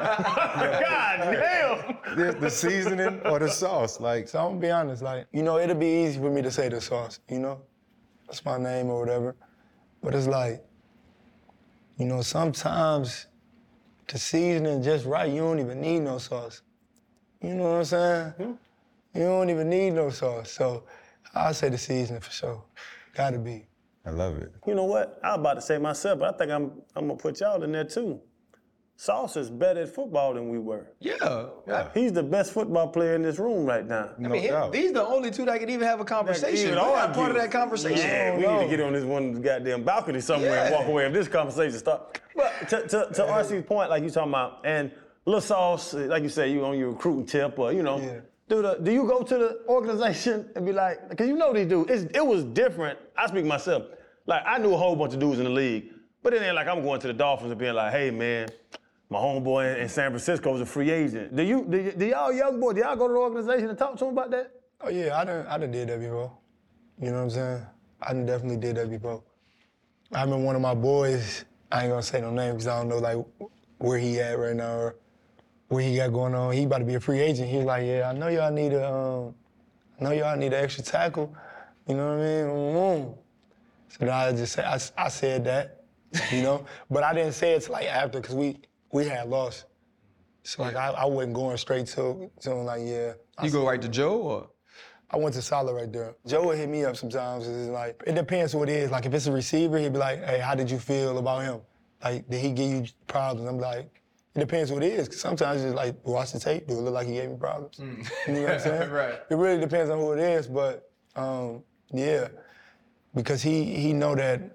God damn! The, the seasoning or the sauce, like. So I'm gonna be honest, like, you know, it'll be easy for me to say the sauce, you know? That's my name or whatever. But it's like, you know, sometimes the seasoning just right, you don't even need no sauce. You know what I'm saying? Hmm? You don't even need no sauce. So I say the seasoning for sure. Gotta be. I love it. You know what? I was about to say myself, but I think I'm I'm gonna put y'all in there too. Sauce is better at football than we were. Yeah. yeah. He's the best football player in this room right now. I mean, no these the only two that can even have a conversation. We're not part of that conversation. Yeah, we need to get on this one goddamn balcony somewhere yeah. and walk away if this conversation starts. But to, to, to R C's point, like you talking about, and Lil Sauce, like you say, you on your recruiting tip, or you know. Yeah. Do, the, do you go to the organization and be like, because you know these dudes, it's, it was different. I speak myself. Like, I knew a whole bunch of dudes in the league, but it ain't like I'm going to the Dolphins and being like, hey, man, my homeboy in, in San Francisco is a free agent. Do you, do, do y'all young boys, do y'all go to the organization and talk to them about that? Oh, yeah, I done, I done did that before. You know what I'm saying? I done definitely did that before. I remember one of my boys, I ain't gonna say no name because I don't know, like, where he at right now or what he got going on. He about to be a free agent. He's like, yeah, I know y'all need a, um, I know y'all need an extra tackle. You know what I mean? Mm-hmm. So then I just say, I, I said that, you know? But I didn't say it till like after, because we we had lost. So like I, I wasn't going straight to, to him like, yeah. You go right to Joe or? I went to Salah right there. Joe would hit me up sometimes. It's like, it depends who it is. Like if it's a receiver, he'd be like, hey, how did you feel about him? Like, did he give you problems? I'm like, it depends what it is. Cause sometimes it's like, watch the tape. Do it look like he gave me problems? Mm. You know what I'm saying? Right. It really depends on who it is, but um, yeah. Because he he know that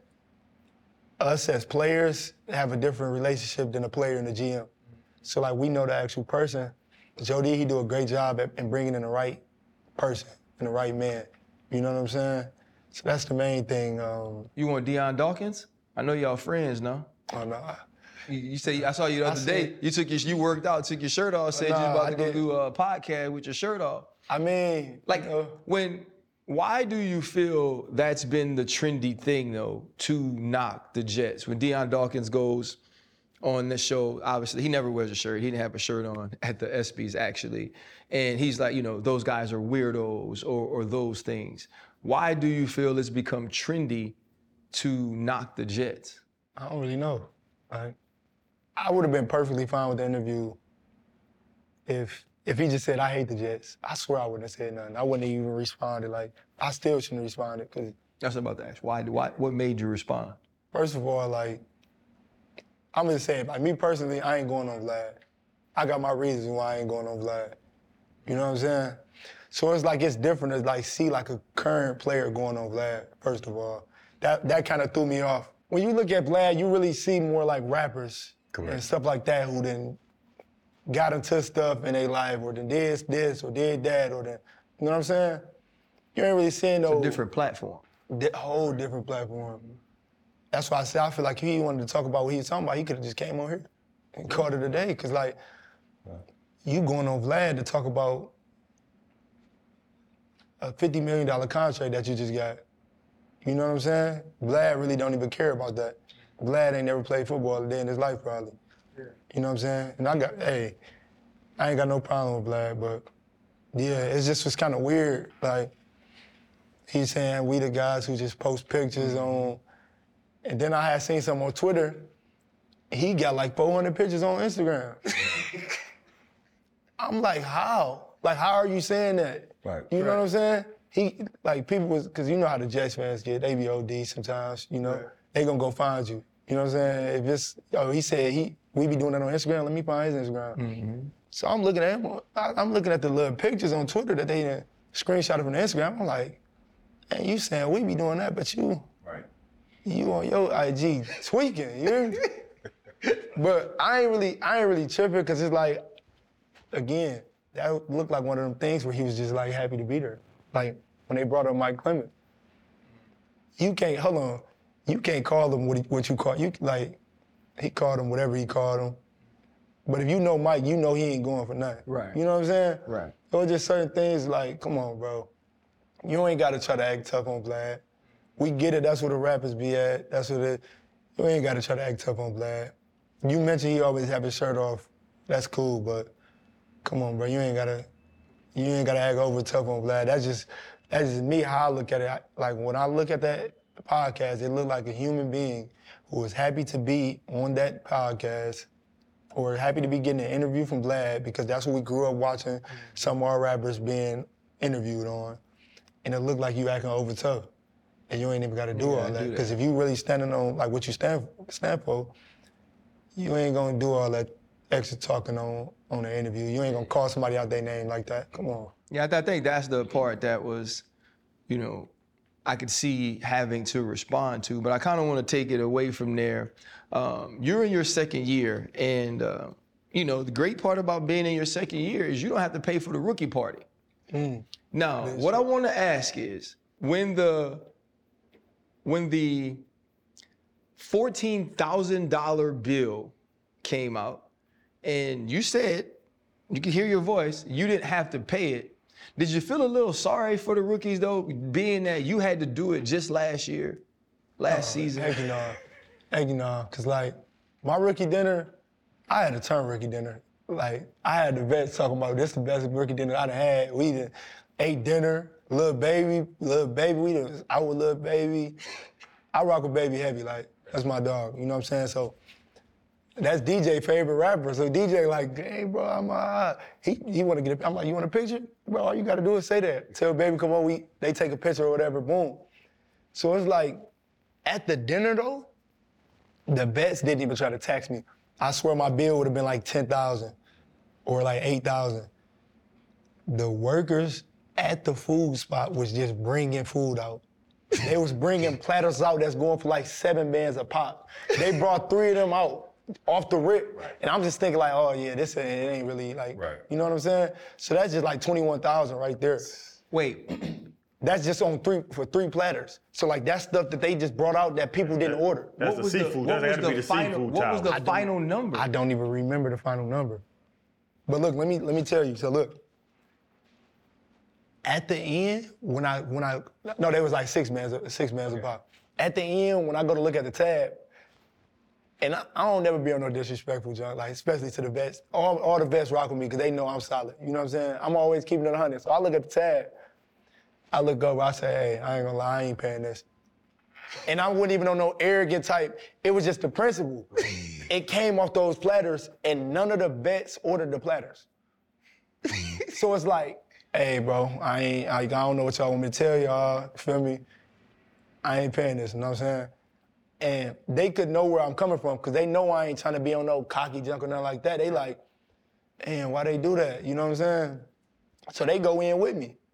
us as players have a different relationship than a player and a G M. So like we know the actual person. Jody, he do a great job at, at bringing in the right person and the right man. You know what I'm saying? So that's the main thing. Um, you want Deion Dawkins? I know y'all friends, no? Oh no. You, you say I saw you the other day. You took your you worked out, took your shirt off, said nah, you was about I to go did. do a podcast with your shirt off. I mean, like you know, when. Why do you feel that's been the trendy thing though to knock the Jets? When Deion Dawkins goes on the show, obviously he never wears a shirt. He didn't have a shirt on at the ESPYs actually, and he's like, you know, those guys are weirdos or or those things. Why do you feel it's become trendy to knock the Jets? I don't really know. Like, I would have been perfectly fine with the interview if if he just said, I hate the Jets. I swear I wouldn't have said nothing. I wouldn't have even responded. Like, I still shouldn't have responded because That's what I'm about to ask. Why, why? What made you respond? first of all, like, I'm gonna say, like, me personally, I ain't going on Vlad. I got my reasons why I ain't going on Vlad. You know what I'm saying? So it's like, it's different to like see like a current player going on Vlad, first of all. That that kind of threw me off. When you look at Vlad, you really see more like rappers Correct. and stuff like that who then got into stuff in their life or then did this or did that or then, you know what I'm saying? You ain't really seeing It's no a different platform. di- whole different platform. That's why I say I feel like if he wanted to talk about what he was talking about, he could have just came on here and called it a day. Cause like, you going on Vlad to talk about a fifty million dollars contract that you just got. You know what I'm saying? Vlad really don't even care about that. Vlad ain't never played football a day in his life probably. You know what I'm saying? And I got, hey, I ain't got no problem with Vlad, but yeah, it's just was kind of weird. Like, he's saying we the guys who just post pictures on, and then I had seen something on Twitter, he got like four hundred pictures on Instagram. I'm like, how? Like, how are you saying that? Right. You know what I'm saying? He, like, people was, cause you know how the Jets fans get, they be O D sometimes, you know? Right. They gonna go find you. You know what I'm saying? If it's, oh, he said he, we be doing that on Instagram, let me find his Instagram. Mm-hmm. So I'm looking at him, I- I'm looking at the little pictures on Twitter that they done screenshotted from the Instagram. I'm like, man, you saying we be doing that, but you, Right. you on your I G tweaking, you hear me? But I ain't really, I ain't really tripping, cause it's like, again, that looked like one of them things where he was just like happy to be there. Like when they brought up Mike Clement. You can't, hold on, you can't call him what, he, what you call, you like, he called him whatever he called him. But if you know Mike, you know he ain't going for nothing. Right. You know what I'm saying? Right. There was just certain things like, come on, bro. You ain't gotta try to act tough on Vlad. We get it, that's where the rappers be at. That's what it, you ain't gotta try to act tough on Vlad. You mentioned he always have his shirt off. That's cool, but come on, bro. You ain't gotta, you ain't gotta act over tough on Vlad. That's just, that's just me how I look at it. I, like when I look at that podcast, it looked like a human being who was happy to be on that podcast or happy to be getting an interview from Vlad because that's what we grew up watching some of our rappers being interviewed on. And it looked like you acting over tough. And you ain't even gotta do You all gotta that. do that. Because if you really standing on like what you stand, stand for, you ain't gonna do all that extra talking on on the interview. You ain't gonna call somebody out their name like that. Come on. Yeah, I think that's the part that was, you know, I could see having to respond to, but I kind of want to take it away from there. Um, you're in your second year, and uh, you know the great part about being in your second year is you don't have to pay for the rookie party. Mm. Now, what I want to ask is when the when the fourteen thousand dollars bill came out, and you said you could hear your voice, you didn't have to pay it. Did you feel a little sorry for the rookies though, being that you had to do it just last year, last Oh, season? Heck no. Heck no. Cause like my rookie dinner, I had a turn rookie dinner. Like I had the vets talking about this the best rookie dinner I'd had. We done ate dinner, little baby, little baby. We done out with little baby. I rock with baby heavy. Like that's my dog. You know what I'm saying? So. That's D J favorite rapper. So D J like, hey bro, I'm uh, he he want to get a, I'm like, you want a picture? Bro, all you gotta do is say that. Tell baby come on, we they take a picture or whatever, boom. So it's like, at the dinner though, the vets didn't even try to tax me. I swear my bill would have been like ten thousand or like eight thousand. The workers at the food spot was just bringing food out. They was bringing platters out that's going for like seven bands a pop. They brought three of them out. Off the rip, right. And I'm just thinking like, oh yeah, this ain't, it ain't really like, right. You know what I'm saying? So that's just like twenty-one thousand right there. Wait, that's just on three for three platters. So like that's stuff that they just brought out that people didn't order. That's what the was seafood. The, what That's was gotta the be the final, seafood What was tower. the final number? I don't even remember the final number. But look, let me let me tell you. So look, at the end when I when I no, there was like six bands six bands okay. a pop. At the end when I go to look at the tab. And I, I don't never be on no disrespectful junk, like especially to the vets. All, all the vets rock with me because they know I'm solid. You know what I'm saying? I'm always keeping it one hundred. So I look at the tab, I look over, I say, hey, I ain't gonna lie, I ain't paying this. And I wasn't even on no arrogant type. It was just the principle. it came off those platters, and none of the vets ordered the platters. So it's like, hey, bro, I ain't, I, I don't know what y'all want me to tell y'all, feel me? I ain't paying this, you know what I'm saying? And they could know where I'm coming from, because they know I ain't trying to be on no cocky junk or nothing like that. They like, damn, why they do that? You know what I'm saying? So they go in with me.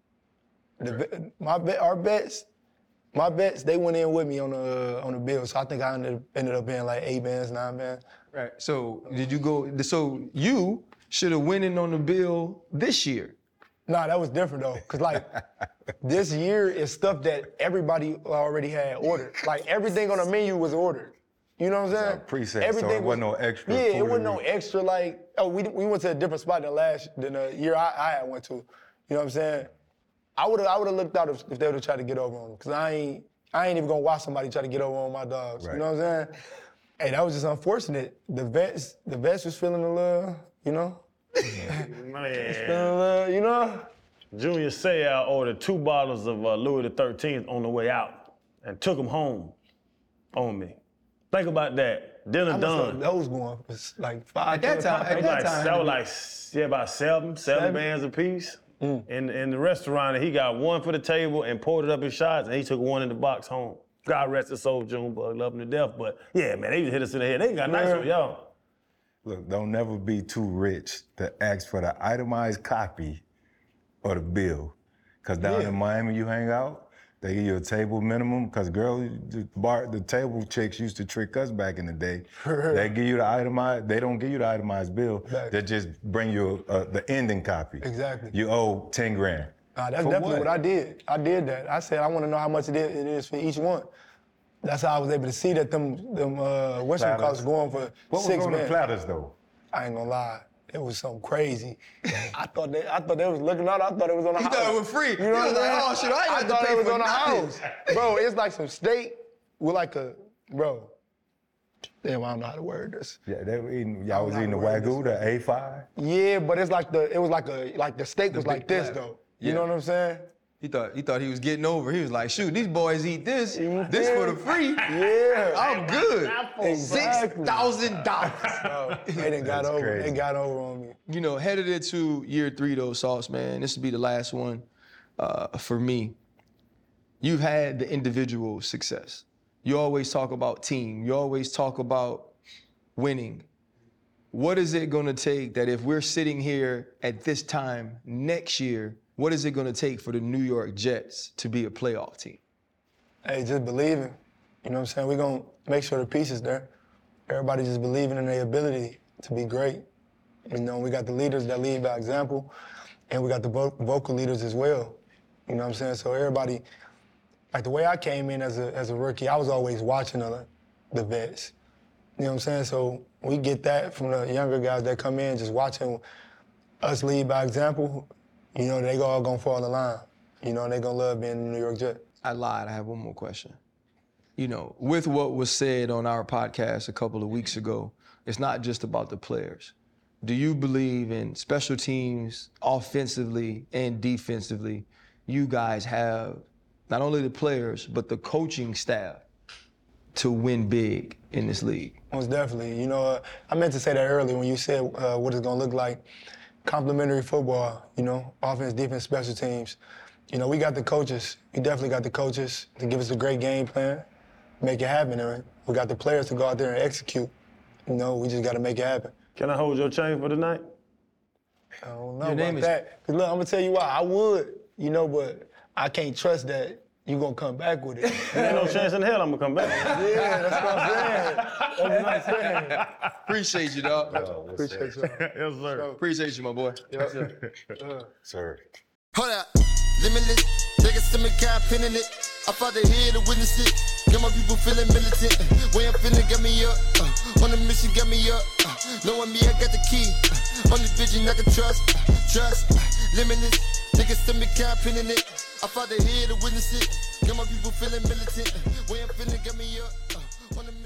The, my bet, our bets, my bets, they went in with me on the on the bill. So I think I ended, ended up being like eight bands, nine bands. Right. So did you go? So you should have went in on the bill this year. Nah, that was different though, cause like this year is stuff that everybody already had ordered. Like everything on the menu was ordered. You know what I'm saying? Preset, Everything so it wasn't no extra. Yeah, it food wasn't to no eat. extra like. Oh, we we went to a different spot than last than the year I, I had went to. You know what I'm saying? I would have I would have looked out if, if they would have tried to get over on me, cause I ain't I ain't even gonna watch somebody try to get over on my dogs. Right. You know what I'm saying? Hey, that was just unfortunate. The vets the vets was feeling a little, you know. Man. Feeling a little, you know. Junior Seau ordered two bottles of uh, Louis the thirteenth on the way out and took them home on me. Think about that. Dinner I must done. have those going for like five. At that time, That at was that like, time, that was like yeah, about seven, seven, Seven? bands apiece. Mm. In, in the restaurant, and he got one for the table and poured it up in shots, and he took one in the box home. God rest his soul, Junebug, love him to death. But yeah, man, they just hit us in the head. They got nice on y'all. Look, don't never be too rich to ask for the itemized copy of the bill. Cause down Yeah. in Miami you hang out, they give you a table minimum. Cause girl, the bar, the table chicks used to trick us back in the day. They give you the itemized, they don't give you the itemized bill. Exactly. They just bring you uh, the ending copy. Exactly. You owe ten grand. Nah, that's For definitely what? what? I did. I did that. I said I want to know how much it is, it is for each one. That's how I was able to see that them them uh, Western Platters. costs going for What six was on men. the platters though? I ain't gonna lie. It was something crazy. I thought they, I thought they was looking out. I thought it was on the You house. thought it was free. You know You what I'm was like, saying? oh, shit, I ain't have to thought pay it was for on the nothing. house, bro. It's like some steak with like a, bro. Damn, I don't know how to word this. Yeah, they were eating. Y'all was know eating the how to wagyu, word the A five. Yeah, but it's like the, it was like a, like the steak was like this platter. though. You Yeah. know what I'm saying? He thought he thought he was getting over. He was like, shoot, these boys eat this. This for the free. Yeah. I'm good. Six Exactly. thousand dollars. Bro, they done got That's over. crazy. They got over on me. You know, headed into year three though, Sauce, man. This will be the last one uh, for me. You've had the individual success. You always talk about team. You always talk about winning. What is it gonna take that if we're sitting here at this time next year, what is it gonna take for the New York Jets to be a playoff team? Hey, just believing. You know what I'm saying? We're gonna make sure the pieces there. Everybody just believing in their ability to be great. You know, we got the leaders that lead by example, and we got the vo- vocal leaders as well. You know what I'm saying? So everybody, like the way I came in as a as a rookie, I was always watching the, the vets. You know what I'm saying? So we get that from the younger guys that come in, just watching us lead by example. You know, they all gonna fall in line. You know, they gonna love being the New York Jet. I lied. I have one more question. You know, with what was said on our podcast a couple of weeks ago, it's not just about the players. Do you believe in special teams, offensively and defensively? You guys have not only the players, but the coaching staff to win big in this league. Most definitely. You know, uh, I meant to say that earlier when you said uh, what it's gonna look like. Complementary football, you know, offense, defense, special teams. You know, we got the coaches. We definitely got the coaches to give us a great game plan, make it happen. And we got the players to go out there and execute. You know, we just got to make it happen. Can I hold your chain for tonight? I don't know Your about name is- that. Cause look, I'm gonna tell you why. I would, you know, but I can't trust that you gonna come back with it. Ain't no chance in hell I'm gonna come back. Yeah, that's what I'm saying. That's what I'm saying. Appreciate you, dog. Appreciate you. Yes, sir. Appreciate you, my boy. Yes, sir. Uh, Sir. Hold up, limitless. Niggas to me, got pinning it. I fought to hear to witness it. Get my people feeling militant. Way I'm feeling, get me up. Uh, on the mission, get me up. Uh, knowing me, I got the key. Uh, on the vision, I can trust. Trust, limitless. Niggas to me, got pinning it. I fought to hear to witness it. Get my people feeling militant. Way I'm feeling, get me up. Uh, on the